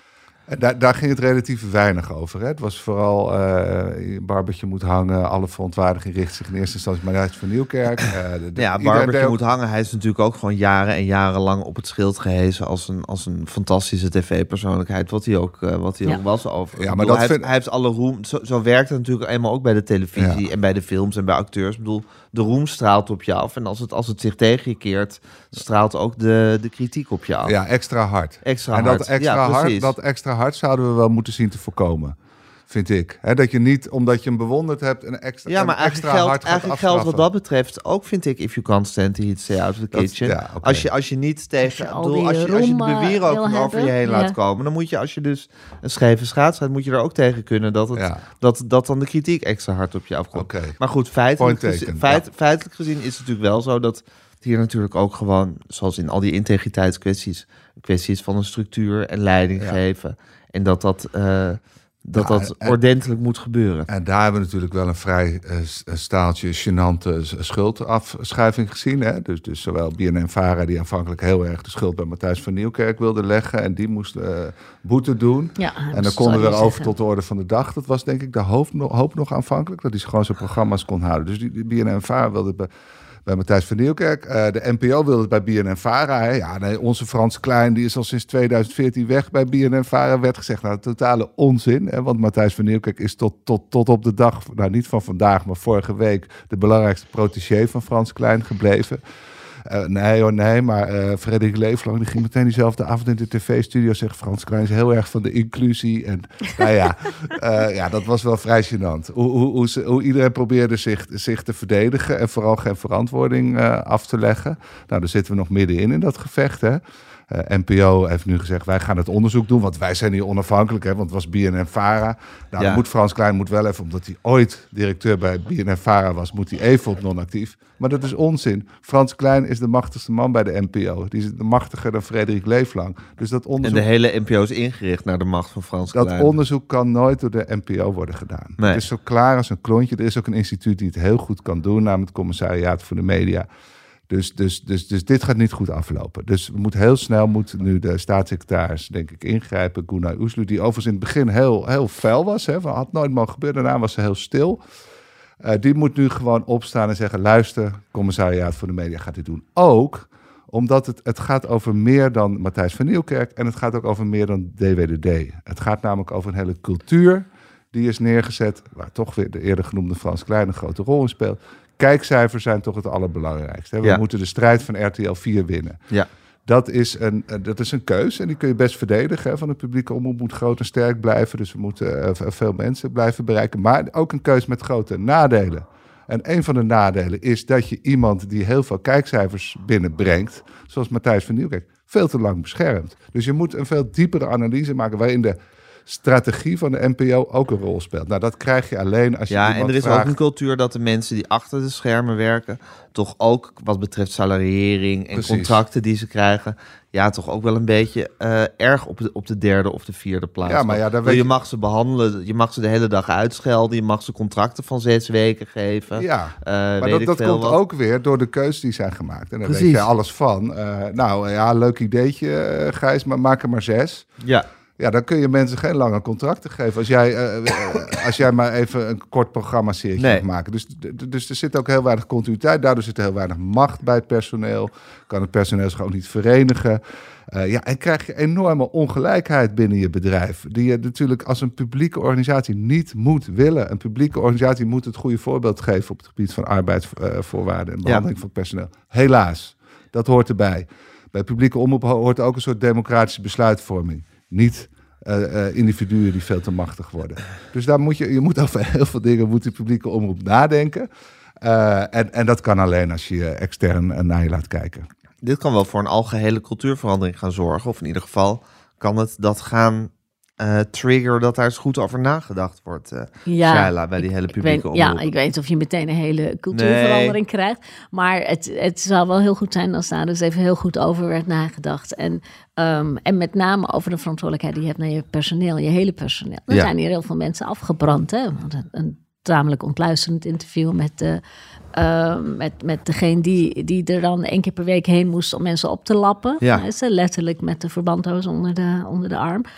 En daar, daar ging het relatief weinig over. Hè? Het was vooral, uh, je barbertje moet hangen, alle verontwaardiging richt zich in eerste instantie maar uit van Nieuwkerk. Uh, de, de, ja, barbertje deel... moet hangen. Hij is natuurlijk ook gewoon jaren en jaren lang op het schild gehezen als een, als een fantastische tv-persoonlijkheid, wat hij ook, uh, wat hij ja. ook was over. Ja, maar bedoel, dat hij, vind... hij heeft alle roem. Zo, zo werkt het natuurlijk eenmaal ook bij de televisie ja. en bij de films en bij acteurs. Ik bedoel, de roem straalt op je af en als het, als het zich tegen je keert, straalt ook de, de kritiek op je af. Ja, extra hard. Extra en hard. dat extra ja, hard, dat extra hard zouden we wel moeten zien te voorkomen, vind ik. He, dat je niet, omdat je hem bewonderd hebt, een extra, ja, maar een extra geldt, hard gaat eigenlijk geldt wat dat betreft ook, vind ik, if you can't stand the heat, stay out of the dat, kitchen. Ja, okay. Als je als je niet tegen, als je, bedoel, als je, als je de beweren ook over je heen ja. laat komen, dan moet je, als je dus een scheve schaats gaat, moet je er ook tegen kunnen dat het ja. dat, dat dan de kritiek extra hard op je afkomt. Okay. Maar goed, feitelijk, gezien, feit, ja. feitelijk gezien is het natuurlijk wel zo dat hier natuurlijk ook gewoon, zoals in al die integriteitskwesties, kwesties van een structuur en leiding ja. geven. En dat dat, uh, dat, ja, dat en, ordentelijk moet gebeuren. En daar hebben we natuurlijk wel een vrij uh, staaltje gênante schuldafschuiving gezien. Hè? Dus, dus zowel B N N-Vara, die aanvankelijk heel erg de schuld bij Matthijs van Nieuwkerk wilde leggen. En die moest uh, boete doen. Ja, en dan konden we weer over tot de orde van de dag. Dat was denk ik de hoop, hoop nog aanvankelijk. Dat hij gewoon zijn programma's kon houden. Dus die, die B N N-Vara wilde... Be, bij Matthijs van Nieuwkerk. Uh, de N P O wilde het bij B N N-Vara. Hè. Ja, nee, onze Frans Klein, die is al sinds tweeduizend veertien weg bij B N N-Vara. Werd gezegd, nou, totale onzin. Hè, want Matthijs van Nieuwkerk is tot, tot, tot op de dag, nou niet van vandaag, maar vorige week, de belangrijkste protégé van Frans Klein gebleven. Uh, nee hoor, nee, maar uh, Frederik Leeflang, die ging meteen diezelfde avond in de tv-studio zeggen, Frans Klein is heel erg van de inclusie. En nou ja, uh, ja, dat was wel vrij gênant. Hoe, hoe, hoe, ze, hoe iedereen probeerde zich, zich te verdedigen en vooral geen verantwoording uh, af te leggen. Nou, daar zitten we nog middenin in dat gevecht, hè. Uh, N P O heeft nu gezegd, wij gaan het onderzoek doen, want wij zijn hier onafhankelijk, hè, want het was B N N-Vara. Nou, ja. moet Frans Klein moet wel even, omdat hij ooit directeur bij B N N-Vara was, moet hij even op non-actief. Maar dat is onzin. Frans Klein is de machtigste man bij de N P O. Die is machtiger dan Frederik Leeflang. Dus dat onderzoek... En de hele N P O is ingericht naar de macht van Frans dat Klein. Dat onderzoek kan nooit door de N P O worden gedaan. Nee. Het is zo klaar als een klontje. Er is ook een instituut die het heel goed kan doen, namelijk het Commissariaat voor de Media. Dus, dus, dus, dus dit gaat niet goed aflopen. Dus we moeten heel snel moet nu de staatssecretaris, denk ik, ingrijpen. Gunay Oesloe, die overigens in het begin heel, heel fel was. Hè, van, had nooit mogen gebeuren. Daarna was ze heel stil. Uh, die moet nu gewoon opstaan en zeggen, luister, Commissariaat voor de Media gaat dit doen. Ook omdat het, het gaat over meer dan Matthijs van Nieuwkerk en het gaat ook over meer dan D W D D. Het gaat namelijk over een hele cultuur die is neergezet, waar toch weer de eerder genoemde Frans Klein een grote rol in speelt. Kijkcijfers zijn toch het allerbelangrijkste. Hè? We ja. moeten de strijd van R T L vier winnen. Ja. Dat is, een, dat is een keus en die kun je best verdedigen. Hè? Van de publieke omroep moet groot en sterk blijven. Dus we moeten uh, veel mensen blijven bereiken. Maar ook een keus met grote nadelen. En een van de nadelen is dat je iemand die heel veel kijkcijfers binnenbrengt, zoals Matthijs van Nieuwkerk, veel te lang beschermt. Dus je moet een veel diepere analyse maken waarin de strategie van de N P O ook een rol speelt. Nou, dat krijg je alleen als je ja, en er is vraagt. ook een cultuur dat de mensen die achter de schermen werken, toch ook wat betreft salariering en Precies. contracten die ze krijgen, ja, toch ook wel een beetje uh, erg op de, op de derde of de vierde plaats. Ja, maar ja, daar weet je je mag ze behandelen, je mag ze de hele dag uitschelden, je mag ze contracten van zes weken geven. Ja, uh, maar dat, dat komt wat. ook weer door de keuzes die zijn gemaakt. En daar Precies. weet je alles van. Uh, nou ja, leuk ideetje, uh, Gijs, maar maak er maar zes. Ja. Ja, dan kun je mensen geen lange contracten geven. Als jij, uh, als jij maar even een kort programma-serie nee. mag maken. Dus, dus er zit ook heel weinig continuïteit. Daardoor zit er heel weinig macht bij het personeel. Kan het personeel zich ook niet verenigen. Uh, ja, en krijg je enorme ongelijkheid binnen je bedrijf. Die je natuurlijk als een publieke organisatie niet moet willen. Een publieke organisatie moet het goede voorbeeld geven op het gebied van arbeidsvoorwaarden en behandeling ja. van personeel. Helaas, dat hoort erbij. Bij publieke omroep hoort ook een soort democratische besluitvorming. Niet uh, uh, individuen die veel te machtig worden. Dus daar moet je, je moet over heel veel dingen moet de publieke omroep nadenken. Uh, en, en dat kan alleen als je je extern uh, naar je laat kijken. Dit kan wel voor een algehele cultuurverandering gaan zorgen. Of in ieder geval kan het dat gaan uh, triggeren dat daar eens goed over nagedacht wordt. Uh, ja, Shaila, bij die ik, hele ik publieke weet, omroep. Ja, ik weet niet of je meteen een hele cultuurverandering nee. krijgt. Maar het, het zou wel heel goed zijn als daar dus even heel goed over werd nagedacht. En, um, en met name over de verantwoordelijkheid die je hebt naar je personeel, je hele personeel. Er ja. zijn hier heel veel mensen afgebrand. Hè? Een, een tamelijk ontluisterend interview met de... Uh, met, met degene die, die er dan één keer per week heen moest om mensen op te lappen. Ja. Is letterlijk met de verbanddoos onder de, onder de arm.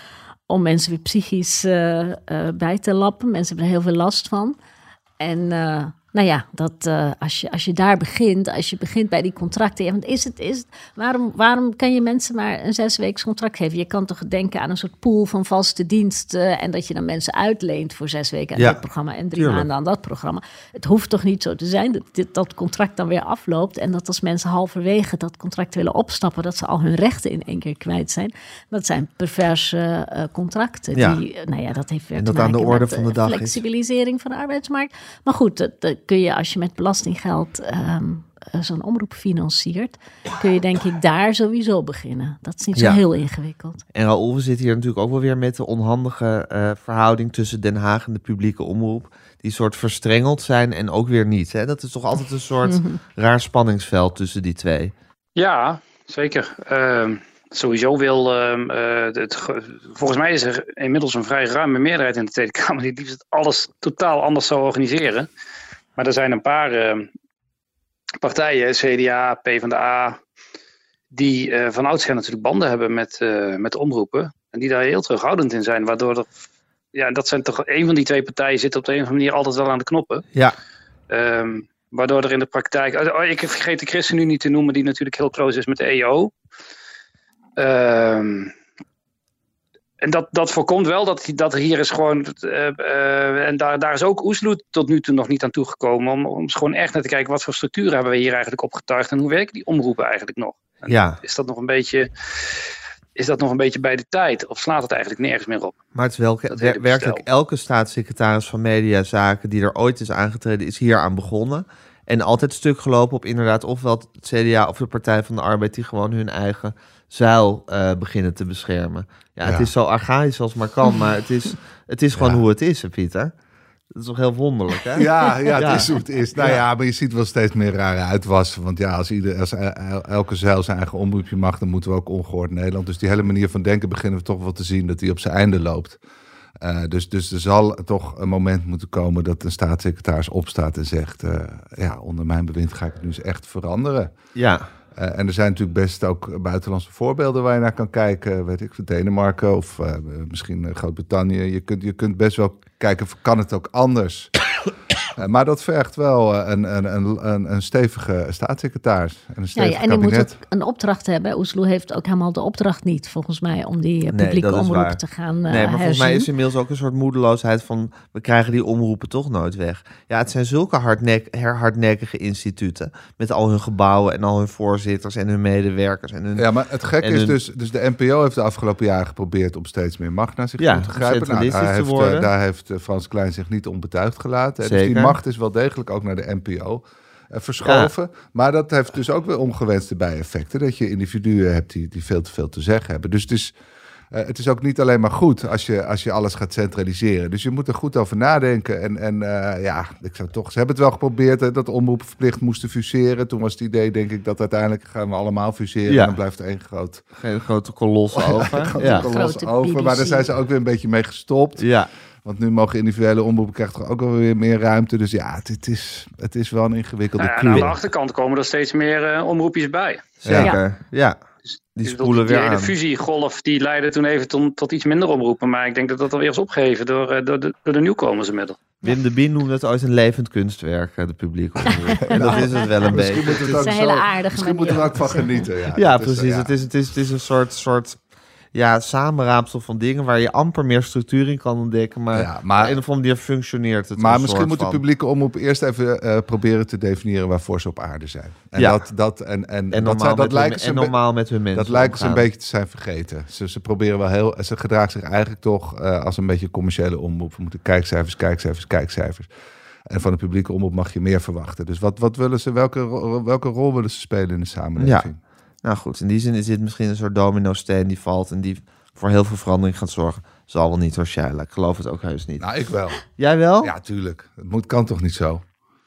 om mensen weer psychisch uh, uh, bij te lappen. Mensen hebben er heel veel last van. En uh, nou ja, dat, uh, als, je, als je daar begint, als je begint bij die contracten... Ja, want is het, is het, waarom, waarom kan je mensen maar een zesweeks contract geven? Je kan toch denken aan een soort pool van vaste diensten... en dat je dan mensen uitleent voor zes weken aan ja, dit programma... en drie tuurlijk. maanden aan dat programma. Het hoeft toch niet zo te zijn dat dit, dat contract dan weer afloopt... en dat als mensen halverwege dat contract willen opstappen... dat ze al hun rechten in één keer kwijt zijn. Dat zijn perverse uh, contracten. Ja. Die, nou ja, dat heeft weer en te dat aan de orde van de dag flexibilisering is. Van de arbeidsmarkt. Maar goed, dat, dat kun je als je met belastinggeld um, zo'n omroep financiert, kun je denk ik daar sowieso beginnen. Dat is niet zo ja. heel ingewikkeld. En Raoul, we zitten hier natuurlijk ook wel weer met de onhandige uh, verhouding tussen Den Haag en de publieke omroep, die soort verstrengeld zijn en ook weer niet. Hè? Dat is toch altijd een soort mm-hmm. raar spanningsveld tussen die twee. Ja, zeker. Uh, sowieso wil, uh, uh, het, volgens mij is er inmiddels een vrij ruime meerderheid in de Tweede Kamer die liefst alles totaal anders zou organiseren. Maar er zijn een paar uh, partijen, C D A, PvdA, die uh, van oudsher natuurlijk banden hebben met, uh, met omroepen. En die daar heel terughoudend in zijn. Waardoor er, ja, dat zijn toch een van die twee partijen zit op de een of andere manier altijd wel aan de knoppen. Ja. Um, waardoor er in de praktijk... Oh, ik vergeet de ChristenUnie te noemen, die natuurlijk heel close is met de E O. Um, En dat, dat voorkomt wel dat, dat hier is gewoon... Uh, uh, en daar, daar is ook Oesloe tot nu toe nog niet aan toegekomen... om, om gewoon echt naar te kijken wat voor structuren hebben we hier eigenlijk opgetuigd... en hoe werken die omroepen eigenlijk nog? En ja. Is dat nog een beetje... Is dat nog een beetje bij de tijd? Of slaat het eigenlijk nergens meer op? Maar het is wel wer- werkelijk elke staatssecretaris van Mediazaken... die er ooit is aangetreden, is hier aan begonnen... En altijd stuk gelopen op inderdaad ofwel het C D A of de Partij van de Arbeid... die gewoon hun eigen zuil uh, beginnen te beschermen. Ja, ja, het is zo archaïs als maar kan, maar het is, het is gewoon ja. hoe het is, hè, Pieter? Dat is toch heel wonderlijk, hè? Ja, ja, het ja. is hoe het is. Nou ja. ja, maar je ziet wel steeds meer rare uitwassen. Want ja, als, ieder, als elke zuil zijn eigen omroepje mag... dan moeten we ook ongehoord Nederland. Dus die hele manier van denken beginnen we toch wel te zien... dat die op zijn einde loopt. Uh, dus, dus er zal toch een moment moeten komen dat een staatssecretaris opstaat en zegt... Uh, ja, onder mijn bewind ga ik het nu eens echt veranderen. Ja. Uh, en er zijn natuurlijk best ook buitenlandse voorbeelden waar je naar kan kijken. Weet ik, van Denemarken of uh, misschien Groot-Brittannië. Je kunt, je kunt best wel kijken, kan het ook anders? Uh, maar dat vergt wel uh, een, een, een, een stevige staatssecretaris en een stevig ja, ja, en kabinet. die moet ook een opdracht hebben. Oesloe heeft ook helemaal de opdracht niet, volgens mij, om die uh, publieke nee, omroepen te gaan uh, Nee, maar herzien. volgens mij is inmiddels ook een soort moedeloosheid van... we krijgen die omroepen toch nooit weg. Ja, het zijn zulke hardnek, hardnekkige instituten... met al hun gebouwen en al hun voorzitters en hun medewerkers. En hun, ja, maar het gekke is hun... dus... dus de N P O heeft de afgelopen jaren geprobeerd... om steeds meer macht naar zich ja, toe te grijpen. Nou, daar, heeft, uh, daar heeft uh, Frans Klein zich niet onbetuigd gelaten. Dus die macht is wel degelijk ook naar de N P O uh, verschoven. Ja. Maar dat heeft dus ook weer ongewenste bijeffecten. Dat je individuen hebt die, die veel te veel te zeggen hebben. Dus het is, uh, het is ook niet alleen maar goed als je, als je alles gaat centraliseren. Dus je moet er goed over nadenken. En, en uh, ja, ik zou toch... Ze hebben het wel geprobeerd hè, dat de omroepen verplicht moesten fuseren. Toen was het idee, denk ik, dat uiteindelijk gaan we allemaal fuseren. Ja. En dan blijft er één groot... Geen grote kolos over. grote ja. kolos over. Maar daar zijn ze ook weer een beetje mee gestopt. Ja. Want nu mogen individuele omroepen krijgen toch ook wel weer meer ruimte. Dus ja, het, het, is, het is wel een ingewikkelde nou ja, kleur. Aan de achterkant komen er steeds meer uh, omroepjes bij. Zeker, ja. ja. Dus, die dus spoelen die, weer die aan. De fusiegolf die leidde toen even tot, tot iets minder omroepen. Maar ik denk dat dat alweer is opgeheven door, uh, door, de, door de nieuwkomers inmiddels. Wim de Bien noemde het ooit een levend kunstwerk, de publieke omroep. En dat is het wel een beetje. Het is een hele aardige Misschien moeten we er ook van genieten. Ja, ja is, precies. Uh, ja. Het, is, het, is, het is een soort... soort ja, samenraapsel van dingen waar je amper meer structuur in kan ontdekken. Maar, ja, maar op een of andere manier functioneert het. Maar misschien moet de van... publieke omroep eerst even uh, proberen te definiëren waarvoor ze op aarde zijn. En ja. dat, dat en, en, en dat, normaal, dat met, lijkt hun, en normaal met hun mensen. Dat lijkt ze omgaan. een beetje te zijn vergeten. Ze, ze proberen wel heel. Ze gedraagt zich eigenlijk toch uh, als een beetje commerciële omroep. We moeten kijkcijfers, kijkcijfers, kijkcijfers. En van de publieke omroep mag je meer verwachten. Dus wat, wat willen ze? Welke, welke rol willen ze spelen in de samenleving? Ja. Nou goed, in die zin is dit misschien een soort domino-steen die valt en die voor heel veel verandering gaat zorgen. Zal wel niet hoor, Shaila. Ik geloof het ook heus niet. Nou, ik wel. Jij wel? Ja, tuurlijk. Het moet, kan toch niet zo?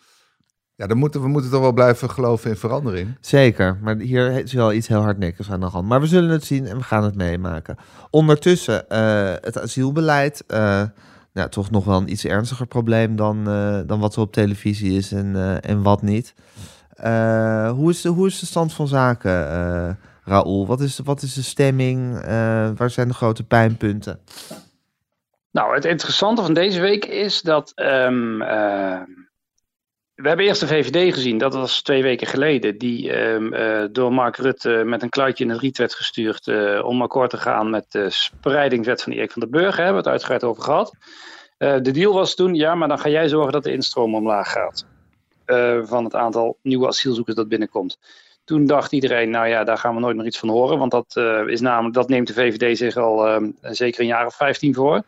Ja, dan moeten, we moeten toch wel blijven geloven in verandering. Zeker, maar hier is wel iets heel hardnekkigs aan de hand. Maar we zullen het zien en we gaan het meemaken. Ondertussen, uh, het asielbeleid... Uh, nou, toch nog wel een iets ernstiger probleem dan, uh, dan wat er op televisie is en, uh, en wat niet. Uh, hoe, is de, hoe is de stand van zaken, uh, Raoul? Wat is, wat is de stemming? Uh, waar zijn de grote pijnpunten? Nou, het interessante van deze week is dat... Um, uh, we hebben eerst de V V D gezien, dat was twee weken geleden, die um, uh, door Mark Rutte met een kluitje in het riet werd gestuurd uh, om akkoord te gaan met de spreidingswet van Erik van den Burger, hebben we het uitgebreid over gehad. Uh, de deal was toen, ja, maar dan ga jij zorgen dat de instroom omlaag gaat uh, van het aantal nieuwe asielzoekers dat binnenkomt. Toen dacht iedereen, nou ja, daar gaan we nooit meer iets van horen, want dat, uh, is namelijk, dat neemt de V V D zich al um, zeker een jaar of vijftien voor.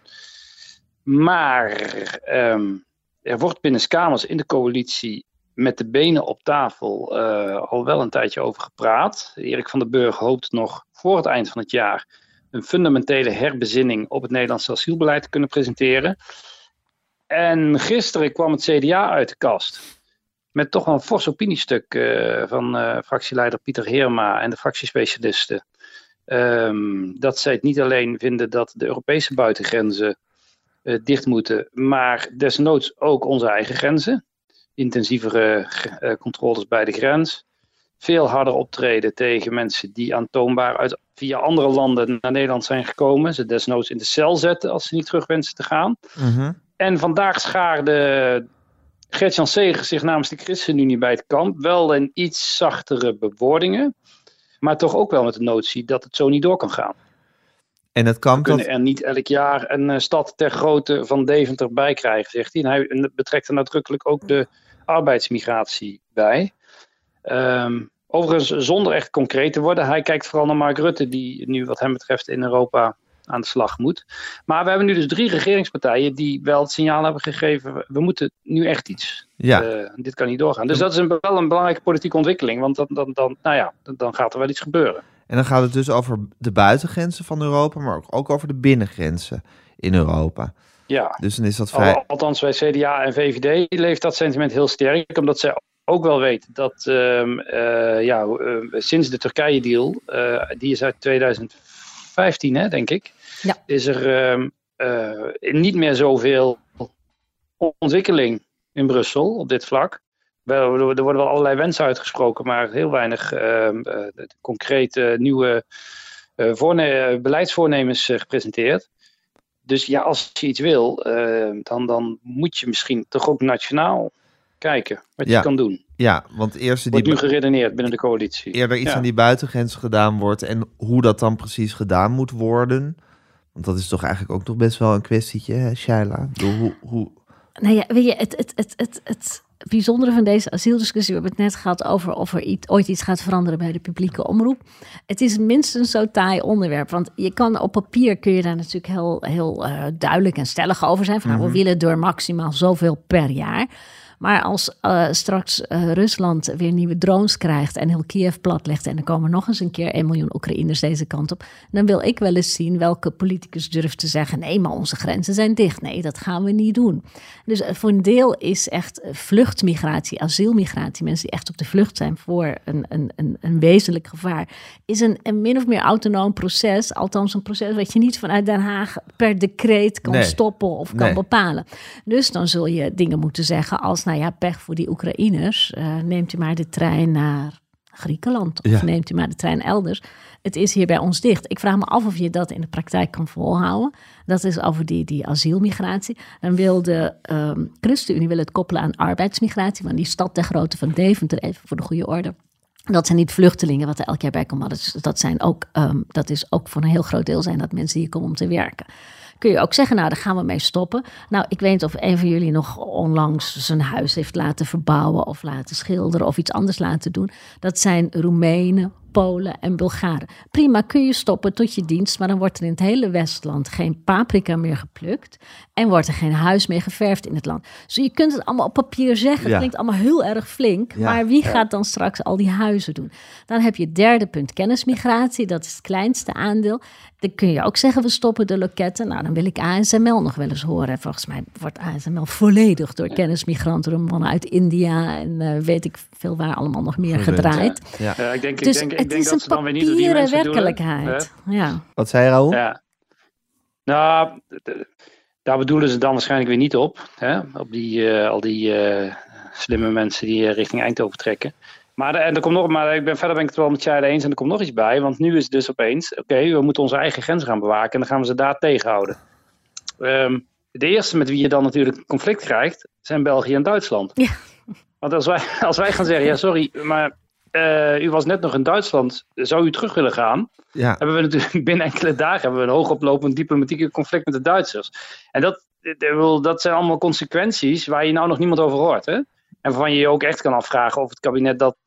Maar... Um, Er wordt binnenskamers in de coalitie met de benen op tafel uh, al wel een tijdje over gepraat. Erik van den Burger hoopt nog voor het eind van het jaar een fundamentele herbezinning op het Nederlandse asielbeleid te kunnen presenteren. En gisteren kwam het C D A uit de kast met toch wel een fors opiniestuk uh, van uh, fractieleider Pieter Heerma en de fractiespecialisten. Um, dat zij het niet alleen vinden dat de Europese buitengrenzen Uh, dicht moeten, maar desnoods ook onze eigen grenzen. Intensievere uh, controles bij de grens. Veel harder optreden tegen mensen die aantoonbaar uit, via andere landen naar Nederland zijn gekomen. Ze desnoods in de cel zetten als ze niet terug wensen te gaan. Mm-hmm. En vandaag schaarde Gert-Jan Segers zich namens de ChristenUnie bij het kamp. Wel in iets zachtere bewoordingen, maar toch ook wel met de notie dat het zo niet door kan gaan. En het kamp We kunnen dat... er niet elk jaar een uh, stad ter grootte van Deventer bij krijgen, zegt hij. En hij betrekt er nadrukkelijk ook de arbeidsmigratie bij. Um, overigens, zonder echt concreet te worden. Hij kijkt vooral naar Mark Rutte, die nu wat hem betreft in Europa aan de slag moet. Maar we hebben nu dus drie regeringspartijen die wel het signaal hebben gegeven, we moeten nu echt iets. Ja. Uh, dit kan niet doorgaan. Dus dat is een, wel een belangrijke politieke ontwikkeling, want dan, dan, dan, nou ja, dan gaat er wel iets gebeuren. En dan gaat het dus over de buitengrenzen van Europa, maar ook over de binnengrenzen in Europa. Ja, dus dan is dat vrij... althans bij C D A en V V D leeft dat sentiment heel sterk, omdat zij ook wel weten dat um, uh, ja, uh, sinds de Turkije-deal, uh, die is uit tweeduizend vijftien, hè, denk ik, ja. is er um, uh, niet meer zoveel ontwikkeling in Brussel op dit vlak. Er worden wel allerlei wensen uitgesproken, maar heel weinig uh, uh, concrete nieuwe uh, voorne- beleidsvoornemens uh, gepresenteerd. Dus ja, als je iets wil, uh, dan, dan moet je misschien toch ook nationaal kijken wat ja. je kan doen. Ja, want eerst die wordt nu geredeneerd binnen de coalitie. Eerder iets ja. aan die buitengrenzen gedaan wordt en hoe dat dan precies gedaan moet worden. Want dat is toch eigenlijk ook nog best wel een kwestietje, hè, Shaila? Hoe, hoe... Nou ja, weet je, het, het, het, het, het bijzondere van deze asieldiscussie, we hebben het net gehad over of er iets, ooit iets gaat veranderen bij de publieke omroep. Het is minstens zo taai onderwerp, want je kan op papier kun je daar natuurlijk heel, heel uh, duidelijk en stellig over zijn. Van, nou, we willen door maximaal zoveel per jaar. Maar als uh, straks uh, Rusland weer nieuwe drones krijgt en heel Kiev platlegt en er komen nog eens een keer één miljoen Oekraïners deze kant op, dan wil ik wel eens zien welke politicus durft te zeggen, nee, maar onze grenzen zijn dicht. Nee, dat gaan we niet doen. Dus uh, voor een deel is echt vluchtmigratie, asielmigratie, mensen die echt op de vlucht zijn voor een, een, een, een wezenlijk gevaar, is een, een min of meer autonoom proces, althans een proces wat je niet vanuit Den Haag per decreet kan nee. stoppen of kan nee. bepalen. Dus dan zul je dingen moeten zeggen als, nou ja, pech voor die Oekraïners. Uh, neemt u maar de trein naar Griekenland of ja. neemt u maar de trein elders. Het is hier bij ons dicht. Ik vraag me af of je dat in de praktijk kan volhouden. Dat is over die, die asielmigratie. Dan wil de um, ChristenUnie wil het koppelen aan arbeidsmigratie, want die stad ter grootte van Deventer, even voor de goede orde. Dat zijn niet vluchtelingen wat er elk jaar bij komen. Dat, is, dat, zijn ook, um, dat is ook voor een heel groot deel zijn dat mensen hier komen om te werken. Kun je ook zeggen, nou, daar gaan we mee stoppen. Nou, ik weet niet of een van jullie nog onlangs zijn huis heeft laten verbouwen of laten schilderen of iets anders laten doen. Dat zijn Roemenen, Polen en Bulgaren. Prima, kun je stoppen tot je dienst, maar dan wordt er in het hele Westland geen paprika meer geplukt en wordt er geen huis meer geverfd in het land. Dus je kunt het allemaal op papier zeggen, het ja. klinkt allemaal heel erg flink, ja. maar wie gaat dan straks al die huizen doen? Dan heb je het derde punt, kennismigratie, dat is het kleinste aandeel. Dan kun je ook zeggen, we stoppen de loketten. Nou, dan wil ik A S M L nog wel eens horen. Volgens mij wordt A S M L volledig door kennismigranten, door mannen uit India en uh, weet ik veel waar allemaal nog meer gedraaid. Ja. Ja. Ja, ik denk, dus ik denk, ik het denk is dat een ze dan weer niet door die mensen werkelijkheid. Ja. Wat zei je, Raoul? Ja. Nou, d- daar bedoelen ze dan waarschijnlijk weer niet op. Hè? Op die, uh, al die uh, slimme mensen die uh, richting Eindhoven trekken. Maar, de, en er komt nog, maar ik ben, verder ben ik het wel met jij eens en er komt nog iets bij. Want nu is het dus opeens, oké, okay, we moeten onze eigen grenzen gaan bewaken en dan gaan we ze daar tegenhouden. Um, de eerste met wie je dan natuurlijk conflict krijgt, zijn België en Duitsland. Ja. Want als wij, als wij gaan zeggen, ja sorry, maar uh, u was net nog in Duitsland, zou u terug willen gaan? Ja. Hebben we natuurlijk binnen enkele dagen hebben we een hoogoplopend diplomatieke conflict met de Duitsers. En dat, dat zijn allemaal consequenties waar je nou nog niemand over hoort. Hè? En waarvan je je ook echt kan afvragen of het kabinet dat,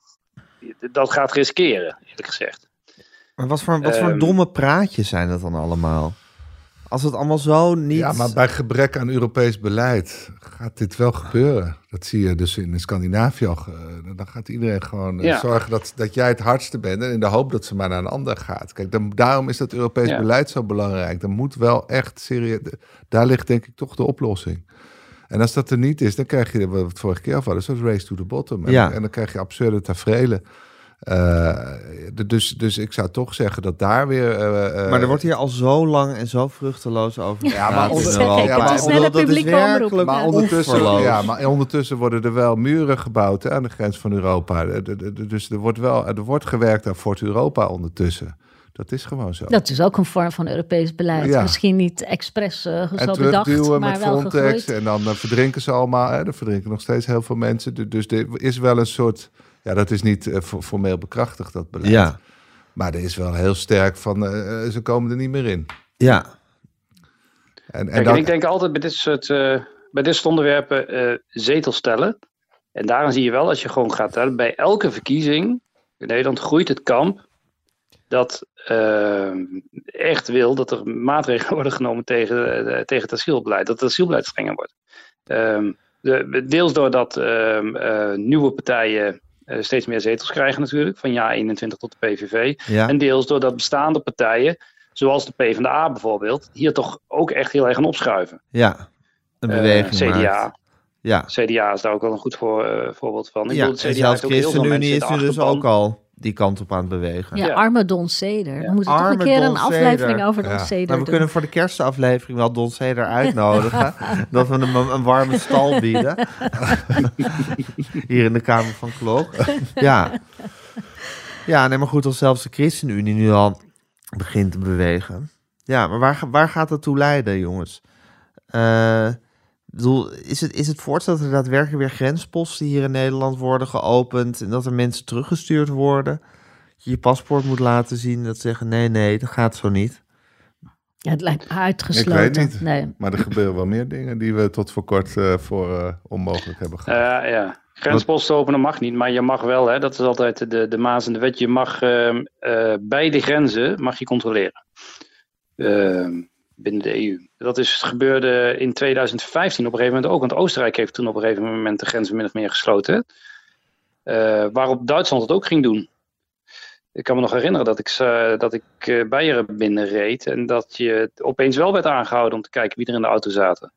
dat gaat riskeren, eerlijk gezegd. Maar wat voor, wat um, voor domme praatjes zijn dat dan allemaal? Als het allemaal zo niet... Ja, maar bij gebrek aan Europees beleid gaat dit wel gebeuren. Dat zie je dus in Scandinavië al. Dan gaat iedereen gewoon ja. zorgen dat, dat jij het hardste bent. En in de hoop dat ze maar naar een ander gaat. Kijk, dan, daarom is dat Europees ja. beleid zo belangrijk. Dan moet wel echt serieus... Daar ligt denk ik toch de oplossing. En als dat er niet is, dan krijg je, wat we het vorige keer al hadden, zo'n race to the bottom. En, ja. en dan krijg je absurde taferelen. Uh, dus, dus ik zou toch zeggen dat daar weer... Uh, maar er wordt hier al zo lang en zo vruchteloos over ja, maar onder, ja, maar, ja, maar het is net een publieke omroep. Maar ondertussen, ja, maar ondertussen worden er wel muren gebouwd hè, aan de grens van Europa. Dus er wordt, wel, er wordt gewerkt aan Fort Europa ondertussen. Dat is gewoon zo. Dat is ook een vorm van Europees beleid. Ja. Misschien niet expres uh, zo bedacht, maar wel met Frontex, gegroeid. En dan uh, verdrinken ze allemaal. Hè, er verdrinken nog steeds heel veel mensen. Dus er is wel een soort... Ja, dat is niet uh, formeel bekrachtigd, dat beleid. Ja. Maar er is wel heel sterk van, uh, ze komen er niet meer in. Ja. En, en, Kijk, dan... en ik denk altijd bij dit soort, uh, bij dit soort onderwerpen uh, zetels tellen. En daarin zie je wel, als je gewoon gaat tellen, bij elke verkiezing in Nederland groeit het kamp dat uh, echt wil dat er maatregelen worden genomen tegen, uh, tegen het asielbeleid. Dat het asielbeleid strenger wordt. Uh, de, deels doordat uh, uh, nieuwe partijen uh, steeds meer zetels krijgen natuurlijk, van ja eenentwintig tot de P V V. Ja. En deels doordat bestaande partijen, zoals de PvdA bijvoorbeeld, hier toch ook echt heel erg aan opschuiven. Ja, een beweging uh, C D A. maakt. Ja. C D A is daar ook wel een goed voor, uh, voorbeeld van. Ik ja, bedoel, en zelfs ChristenUnie is nu dus ook al die kant op aan het bewegen. Ja, ja. arme Don Seder. Ja. We moeten Arme toch een keer Don een aflevering Seder. over Don Ja. Seder Nou, we doen. kunnen voor de kerstaflevering wel Don Seder uitnodigen. Dat we hem een, een warme stal bieden. Hier in de Kamer van Klok. Ja. Ja, nee, maar goed, als zelfs de ChristenUnie nu al begint te bewegen. Ja, maar waar, waar gaat dat toe leiden, jongens? Uh, bedoel, is het, is het voorstel dat er daadwerkelijk weer grensposten hier in Nederland worden geopend en dat er mensen teruggestuurd worden? Je je paspoort moet laten zien, dat zeggen nee, nee, dat gaat zo niet. Ja, het lijkt uitgesloten. Ik weet niet, nee. maar er gebeuren wel meer dingen die we tot voor kort uh, voor uh, onmogelijk hebben gehad. Uh, ja, grensposten openen mag niet, maar je mag wel, hè, dat is altijd de, de maas in de wet, je mag uh, uh, bij de grenzen mag je controleren. Uh, binnen de E U. Dat is gebeurde in tweeduizend vijftien op een gegeven moment ook, want Oostenrijk heeft toen op een gegeven moment de grenzen min of meer gesloten. Uh, waarop Duitsland het ook ging doen. Ik kan me nog herinneren dat ik, uh, dat ik uh, Beieren binnenreed en dat je opeens wel werd aangehouden om te kijken wie er in de auto zaten.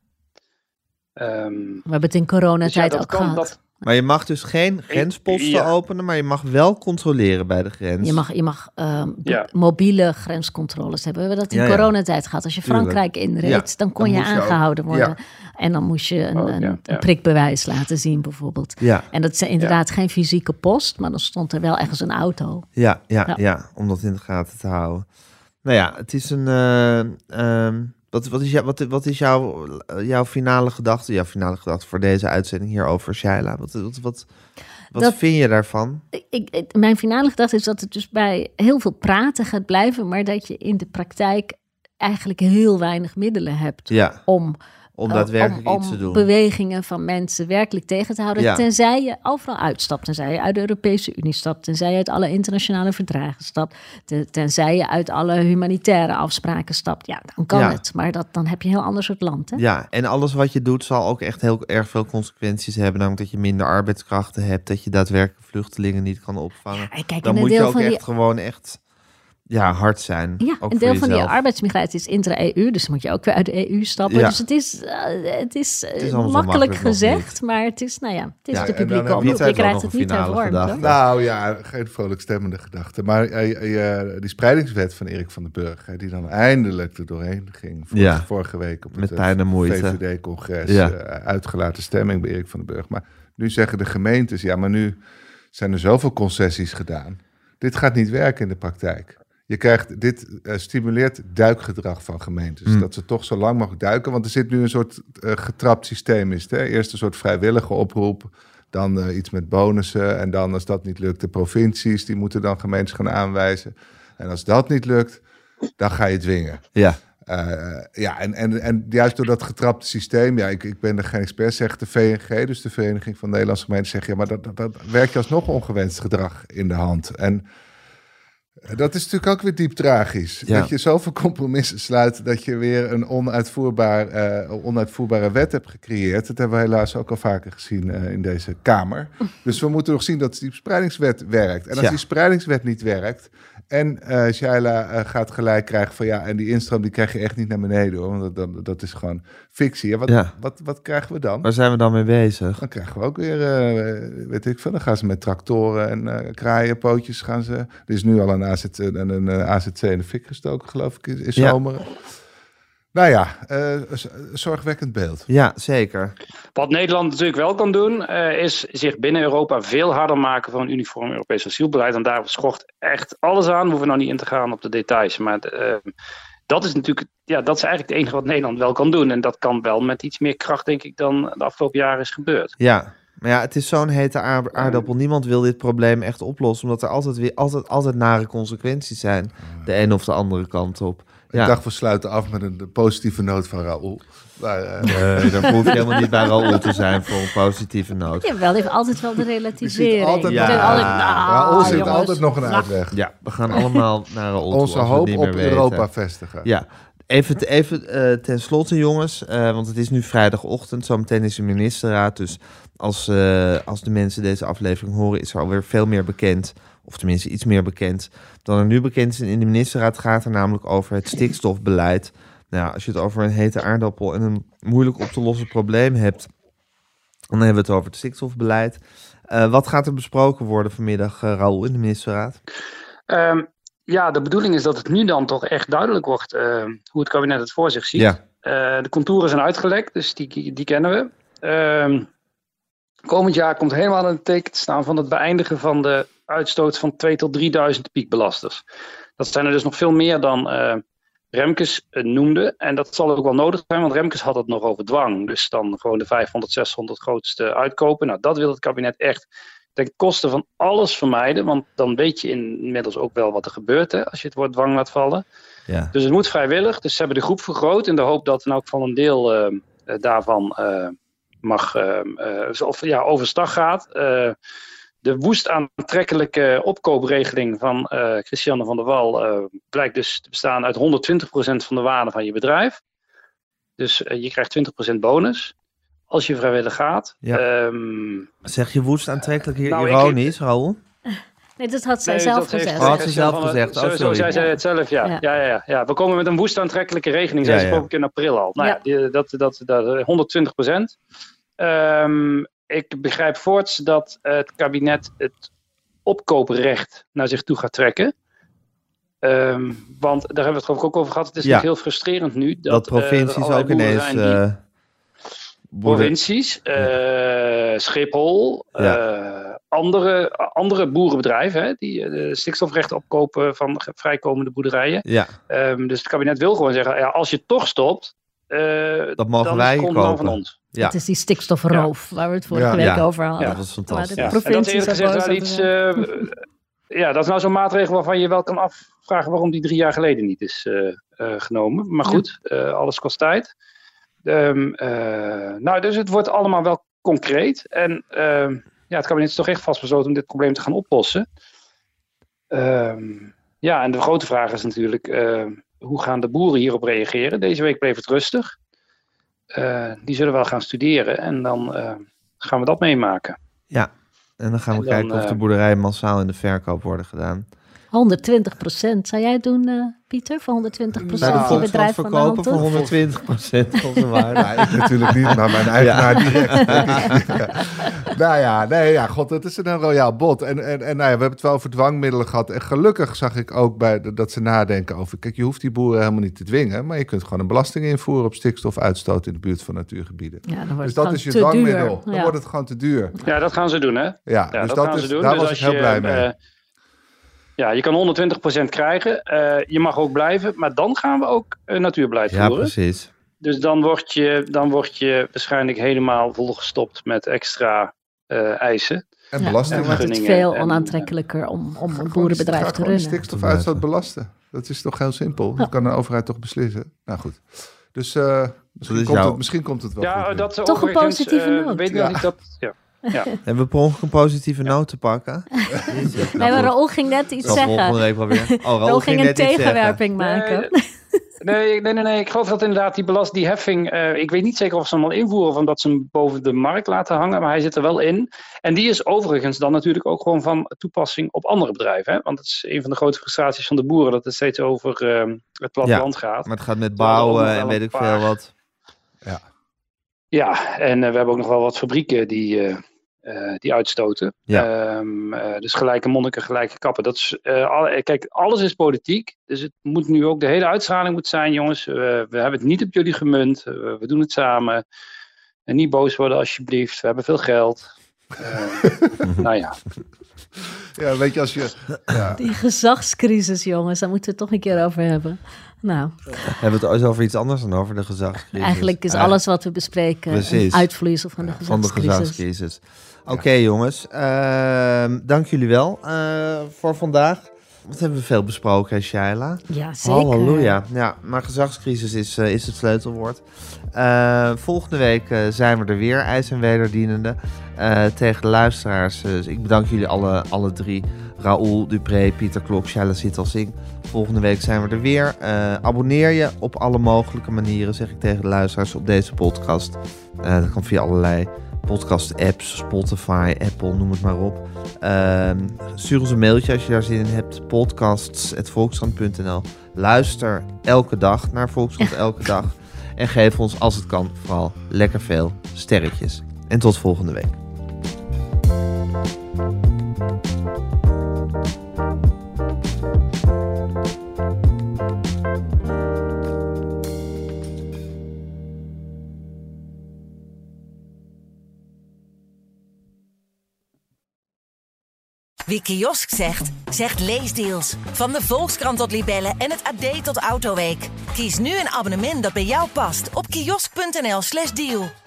Um, We hebben het in coronatijd dus ja, ook kan, gehad. Dat... Maar je mag dus geen grensposten ja. openen, maar je mag wel controleren bij de grens. Je mag, je mag um, ja. mobiele grenscontroles hebben. We hebben dat in ja, ja. coronatijd gehad. Als je Frankrijk inreed, ja. dan kon Dan je moest je aangehouden ook, worden. ja. En dan moest je een, oh, ja, een, ja. een prikbewijs laten zien bijvoorbeeld. Ja. En dat is inderdaad ja. geen fysieke post, maar dan stond er wel ergens een auto. Ja, ja, ja. Ja. ja om dat in de gaten te houden. Nou ja, het is een... Uh, um, wat, wat is, jou, wat, wat is jouw, jouw finale gedachte? Jouw finale gedachte voor deze uitzending hierover, Shaila? Wat, wat, wat, wat Dat, vind je daarvan? Ik, ik, mijn finale gedachte is dat het dus bij heel veel praten gaat blijven, maar dat je in de praktijk eigenlijk heel weinig middelen hebt Ja. om... Om daadwerkelijk om, iets te doen. Om bewegingen van mensen werkelijk tegen te houden. Ja. Tenzij je overal uitstapt. Tenzij je uit de Europese Unie stapt. Tenzij je uit alle internationale verdragen stapt. Ten, tenzij je uit alle humanitaire afspraken stapt. Ja, dan kan Ja. het. Maar dat, dan heb je een heel ander soort land. Hè? Ja, en alles wat je doet zal ook echt heel erg veel consequenties hebben. Namelijk dat je minder arbeidskrachten hebt. Dat je daadwerkelijk vluchtelingen niet kan opvangen. Ja, kijk, Dan en moet een je deel ook van echt die... gewoon echt... Ja, hard zijn. Ja, ook een deel voor van die jezelf. arbeidsmigratie is intra-E U, dus moet je ook weer uit de E U stappen. Ja. Dus het is, uh, het is, uh, Het is allemaal zo makkelijk makkelijk nog gezegd, niet. maar het is, nou ja, het is Ja, de en dan publieke heb je omroep. altijd Je wel krijgt nog het een niet finale hervormd. gedachte. hoor. Nou ja, geen vrolijk stemmende gedachte. Maar uh, uh, die spreidingswet van Erik van den Burg, uh, die dan eindelijk er doorheen ging. Vorige, Ja. vorige week op Met het pijn en moeite. V V D-congres. Ja. Uh, uitgelaten stemming bij Erik van den Burg. Maar nu zeggen de gemeentes, ja, maar nu zijn er zoveel concessies gedaan. Dit gaat niet werken in de praktijk. Je krijgt, dit uh, stimuleert duikgedrag van gemeentes. Mm. Dat ze toch zo lang mogelijk duiken. Want er zit nu een soort uh, getrapt systeem. Is het, hè? Eerst een soort vrijwillige oproep. Dan uh, iets met bonussen. En dan als dat niet lukt, de provincies. Die moeten dan gemeentes gaan aanwijzen. En als dat niet lukt, dan ga je dwingen. Ja. Uh, ja, en, en, en juist door dat getrapte systeem... Ja, ik, ik ben er geen expert, zegt de V N G... dus de Vereniging van Nederlandse Gemeenten... zegt ja, maar dat, dat, dat werkt je alsnog ongewenst gedrag in de hand. En dat is natuurlijk ook weer diep tragisch. Ja. Dat je zoveel compromissen sluit... dat je weer een onuitvoerbaar, uh, onuitvoerbare wet hebt gecreëerd. Dat hebben we helaas ook al vaker gezien uh, in deze Kamer. Dus we moeten nog zien dat die spreidingswet werkt. En als ja. die spreidingswet niet werkt... En uh, Shaila uh, gaat gelijk krijgen van ja, en die instroom die krijg je echt niet naar beneden hoor. Want dat, dat, dat is gewoon fictie. Ja, wat, ja. wat, wat krijgen we dan? Waar zijn we dan mee bezig? Dan krijgen we ook weer, uh, weet ik veel, dan gaan ze met tractoren en uh, kraaienpootjes gaan ze. Er is nu al een, A Z, een, een A Z C in de fik gestoken, geloof ik, in, in zomer. Ja. Nou ja, uh, zorgwekkend beeld. Ja, zeker. Wat Nederland natuurlijk wel kan doen, uh, is zich binnen Europa veel harder maken voor een uniform Europees asielbeleid. En daar schort echt alles aan. We hoeven nou niet in te gaan op de details. Maar uh, dat is natuurlijk, ja, dat is eigenlijk het enige wat Nederland wel kan doen. En dat kan wel met iets meer kracht, denk ik, dan de afgelopen jaren is gebeurd. Ja, maar ja, het is zo'n hete aardappel. Niemand wil dit probleem echt oplossen, omdat er altijd weer altijd, altijd nare consequenties zijn. De ene of de andere kant op. Ik ja. dacht, we sluiten af met een positieve noot van Raoul. Maar, uh... Nee, dan hoef je helemaal niet bij Raoul te zijn voor een positieve noot. Ja, wel, heeft altijd wel de relativering. Altijd, ja. ja. altijd, nou, Raoul zit jongens. altijd nog een uitweg. Ja, we gaan allemaal naar Raoul. Onze toe, hoop niet op meer weten. Europa vestigen. Ja, even, even uh, ten slotte jongens, uh, want het is nu vrijdagochtend. Zometeen is de ministerraad, dus als, uh, als de mensen deze aflevering horen, is er alweer veel meer bekend. Of tenminste iets meer bekend dan er nu bekend is. In de ministerraad gaat er namelijk over het stikstofbeleid. Nou ja, als je het over een hete aardappel en een moeilijk op te lossen probleem hebt, dan hebben we het over het stikstofbeleid. Uh, wat gaat er besproken worden vanmiddag, uh, Raoul, in de ministerraad? Um, ja, de bedoeling is dat het nu dan toch echt duidelijk wordt uh, hoe het kabinet het voor zich ziet. Ja. Uh, de contouren zijn uitgelekt, dus die, die kennen we. Um, komend jaar komt helemaal in het teken te staan van het beëindigen van de uitstoot van tweeduizend tot drieduizend piekbelasters. Dat zijn er dus nog veel meer dan uh, Remkes uh, noemde. En dat zal ook wel nodig zijn, want Remkes had het nog over dwang. Dus dan gewoon de vijfhonderd, zeshonderd grootste uitkopen. Nou, dat wil het kabinet echt ten koste van alles vermijden. Want dan weet je inmiddels ook wel wat er gebeurt, hè, als je het woord dwang laat vallen. Ja. Dus het moet vrijwillig. Dus ze hebben de groep vergroot in de hoop dat in elk geval een deel uh, uh, daarvan uh, mag uh, uh, of, ja, overstag gaat. Uh, De woest aantrekkelijke opkoopregeling van uh, Christiane van der Wal uh, blijkt dus te bestaan uit honderdtwintig procent van de waarde van je bedrijf. Dus uh, je krijgt twintig procent bonus als je vrijwillig gaat. Ja. Um, zeg je woest aantrekkelijk hier nou, ironisch, Raoul? Nee, dat had zij nee, zelf dat gezegd. Heeft, oh, had ze zelf van, gezegd. Oh, zo, zo zei zij het zelf, ja. Ja. Ja, ja, ja, ja. We komen met een woest aantrekkelijke regeling, zei ja, ze ja. ook in april al. Nou ja, ja die, dat, dat, dat, honderdtwintig procent. Um, Ik begrijp voorts dat uh, het kabinet het opkooprecht naar zich toe gaat trekken. Um, want daar hebben we het geloof ik ook over gehad. Het is ja. heel frustrerend nu. Dat, dat provincies uh, ook ineens... Uh, provincies, uh, Schiphol, ja. uh, andere, andere boerenbedrijven... Hè, die uh, stikstofrechten opkopen van vrijkomende boerderijen. Ja. Um, dus het kabinet wil gewoon zeggen... Ja, als je toch stopt, uh, dat mogen dan wij komt dan van ons. Ja. Het is die stikstofroof ja. waar we het vorige ja. week ja. over hadden. Ja, dat is fantastisch. Ja. En dat is eerlijk gezegd wel iets... Uh, ja, dat is nou zo'n maatregel waarvan je wel kan afvragen... waarom die drie jaar geleden niet is uh, uh, genomen. Maar goed, ja. uh, alles kost tijd. Um, uh, nou, dus het wordt allemaal wel concreet. En uh, ja, het kabinet is toch echt vastbesloten om dit probleem te gaan oplossen. Um, ja, en de grote vraag is natuurlijk... Uh, hoe gaan de boeren hierop reageren? Deze week bleef het rustig. Uh, die zullen wel gaan studeren en dan uh, gaan we dat meemaken. Ja, en dan gaan we en kijken dan, of de boerderijen massaal in de verkoop worden gedaan. honderdtwintig procent. Zou jij het doen, uh, Pieter, voor honderdtwintig procent nou, je bedrijf van de hand verkopen voor honderdtwintig procent van de waarde? Ja, ik natuurlijk niet, maar mijn eigenaar ja. direct. Nou ja, nee, ja, god, het is een royaal bod. En, en, en nou ja, we hebben het wel over dwangmiddelen gehad. En gelukkig zag ik ook bij de, dat ze nadenken over... Kijk, je hoeft die boeren helemaal niet te dwingen... maar je kunt gewoon een belasting invoeren op stikstofuitstoot... in de buurt van natuurgebieden. Ja, dan wordt dus het dat is je te dwangmiddel. duur. Dan Ja. wordt het gewoon te duur. Ja, dat gaan ze doen, hè? Ja, Ja, dus dat, dat gaan is, ze doen. daar Dus was als ik heel je, blij mee. Uh, ja, je kan honderdtwintig procent krijgen. Uh, je mag ook blijven. Maar dan gaan we ook uh, natuurbeleid Ja, voeren. precies. Dus dan word je, dan word je waarschijnlijk helemaal volgestopt met extra uh, eisen. En Ja, belasting. dan wordt het Vergunningen veel en- onaantrekkelijker om, om een Gewoon- boerenbedrijf ga te gewoon runnen. stikstofuitstoot belasten. Dat is toch heel simpel. Dat kan een overheid toch beslissen. Nou goed. Dus uh, misschien, is komt jouw- het, misschien komt het wel Ja, goed. dat Toch een overigens, positieve uh, noot. weet Ja. nog niet dat... Ja. Ja. Hebben we per ongeluk een positieve noot te pakken? Jezus, Nee, maar goed. Raoul ging net iets Dat zal volgende zeggen. week wel weer. Oh, Raoul Raoul ging ging een net iets zeggen. tegenwerping maken. Nee, nee, nee, nee. Ik geloof dat inderdaad die belast, die heffing... Uh, ik weet niet zeker of ze hem al invoeren of omdat ze hem boven de markt laten hangen. Maar hij zit er wel in. En die is overigens dan natuurlijk ook gewoon van toepassing op andere bedrijven. Hè? Want het is een van de grote frustraties van de boeren. Dat het steeds over uh, het platteland gaat. Maar het gaat met Terwijl er ook bouwen nog en wel weet een ik paar- veel wat. Ja, en uh, we hebben ook nog wel wat fabrieken die... Uh, Uh, die uitstoten. Ja. Um, uh, dus gelijke monniken, gelijke kappen. Dat is, uh, alle, kijk, alles is politiek. Dus het moet nu ook, de hele uitstraling moet zijn, jongens. Uh, we hebben het niet op jullie gemunt. Uh, we doen het samen. En niet boos worden, alsjeblieft. We hebben veel geld. Uh, nou ja. Ja, weet je, als je... Ja. Die gezagscrisis, jongens, daar moeten we het toch een keer over hebben. Nou, Hebben we het ooit over iets anders dan over de gezagscrisis? eigenlijk is Ah, alles wat we bespreken Precies. een uitvloeisel van de van de gezagscrisis. gezagscrisis. Oké, okay, jongens. Uh, dank jullie wel uh, voor vandaag. Wat hebben we veel besproken, hè, Shaila? Ja, zeker. Halleluja. Ja, maar gezagscrisis is, uh, is het sleutelwoord. Uh, volgende week uh, zijn we er weer, ijs en wederdienende. Uh, tegen de luisteraars. Uh, dus ik bedank jullie alle, alle drie. Raoul Dupré, Pieter Klok, Shaila Sitalsing. Volgende week zijn we er weer. Uh, abonneer je op alle mogelijke manieren, zeg ik tegen de luisteraars, op deze podcast. Uh, dat kan via allerlei podcast-apps, Spotify, Apple, noem het maar op. Uh, stuur ons een mailtje als je daar zin in hebt. podcasts at volkskrant punt n l. Luister elke dag naar Volkskrant elke dag. En geef ons, als het kan, vooral lekker veel sterretjes. En tot volgende week. Wie kiosk zegt, zegt leesdeals. Van de Volkskrant tot Libellen en het A D tot Autoweek. Kies nu een abonnement dat bij jou past op kiosk punt n l slash deal.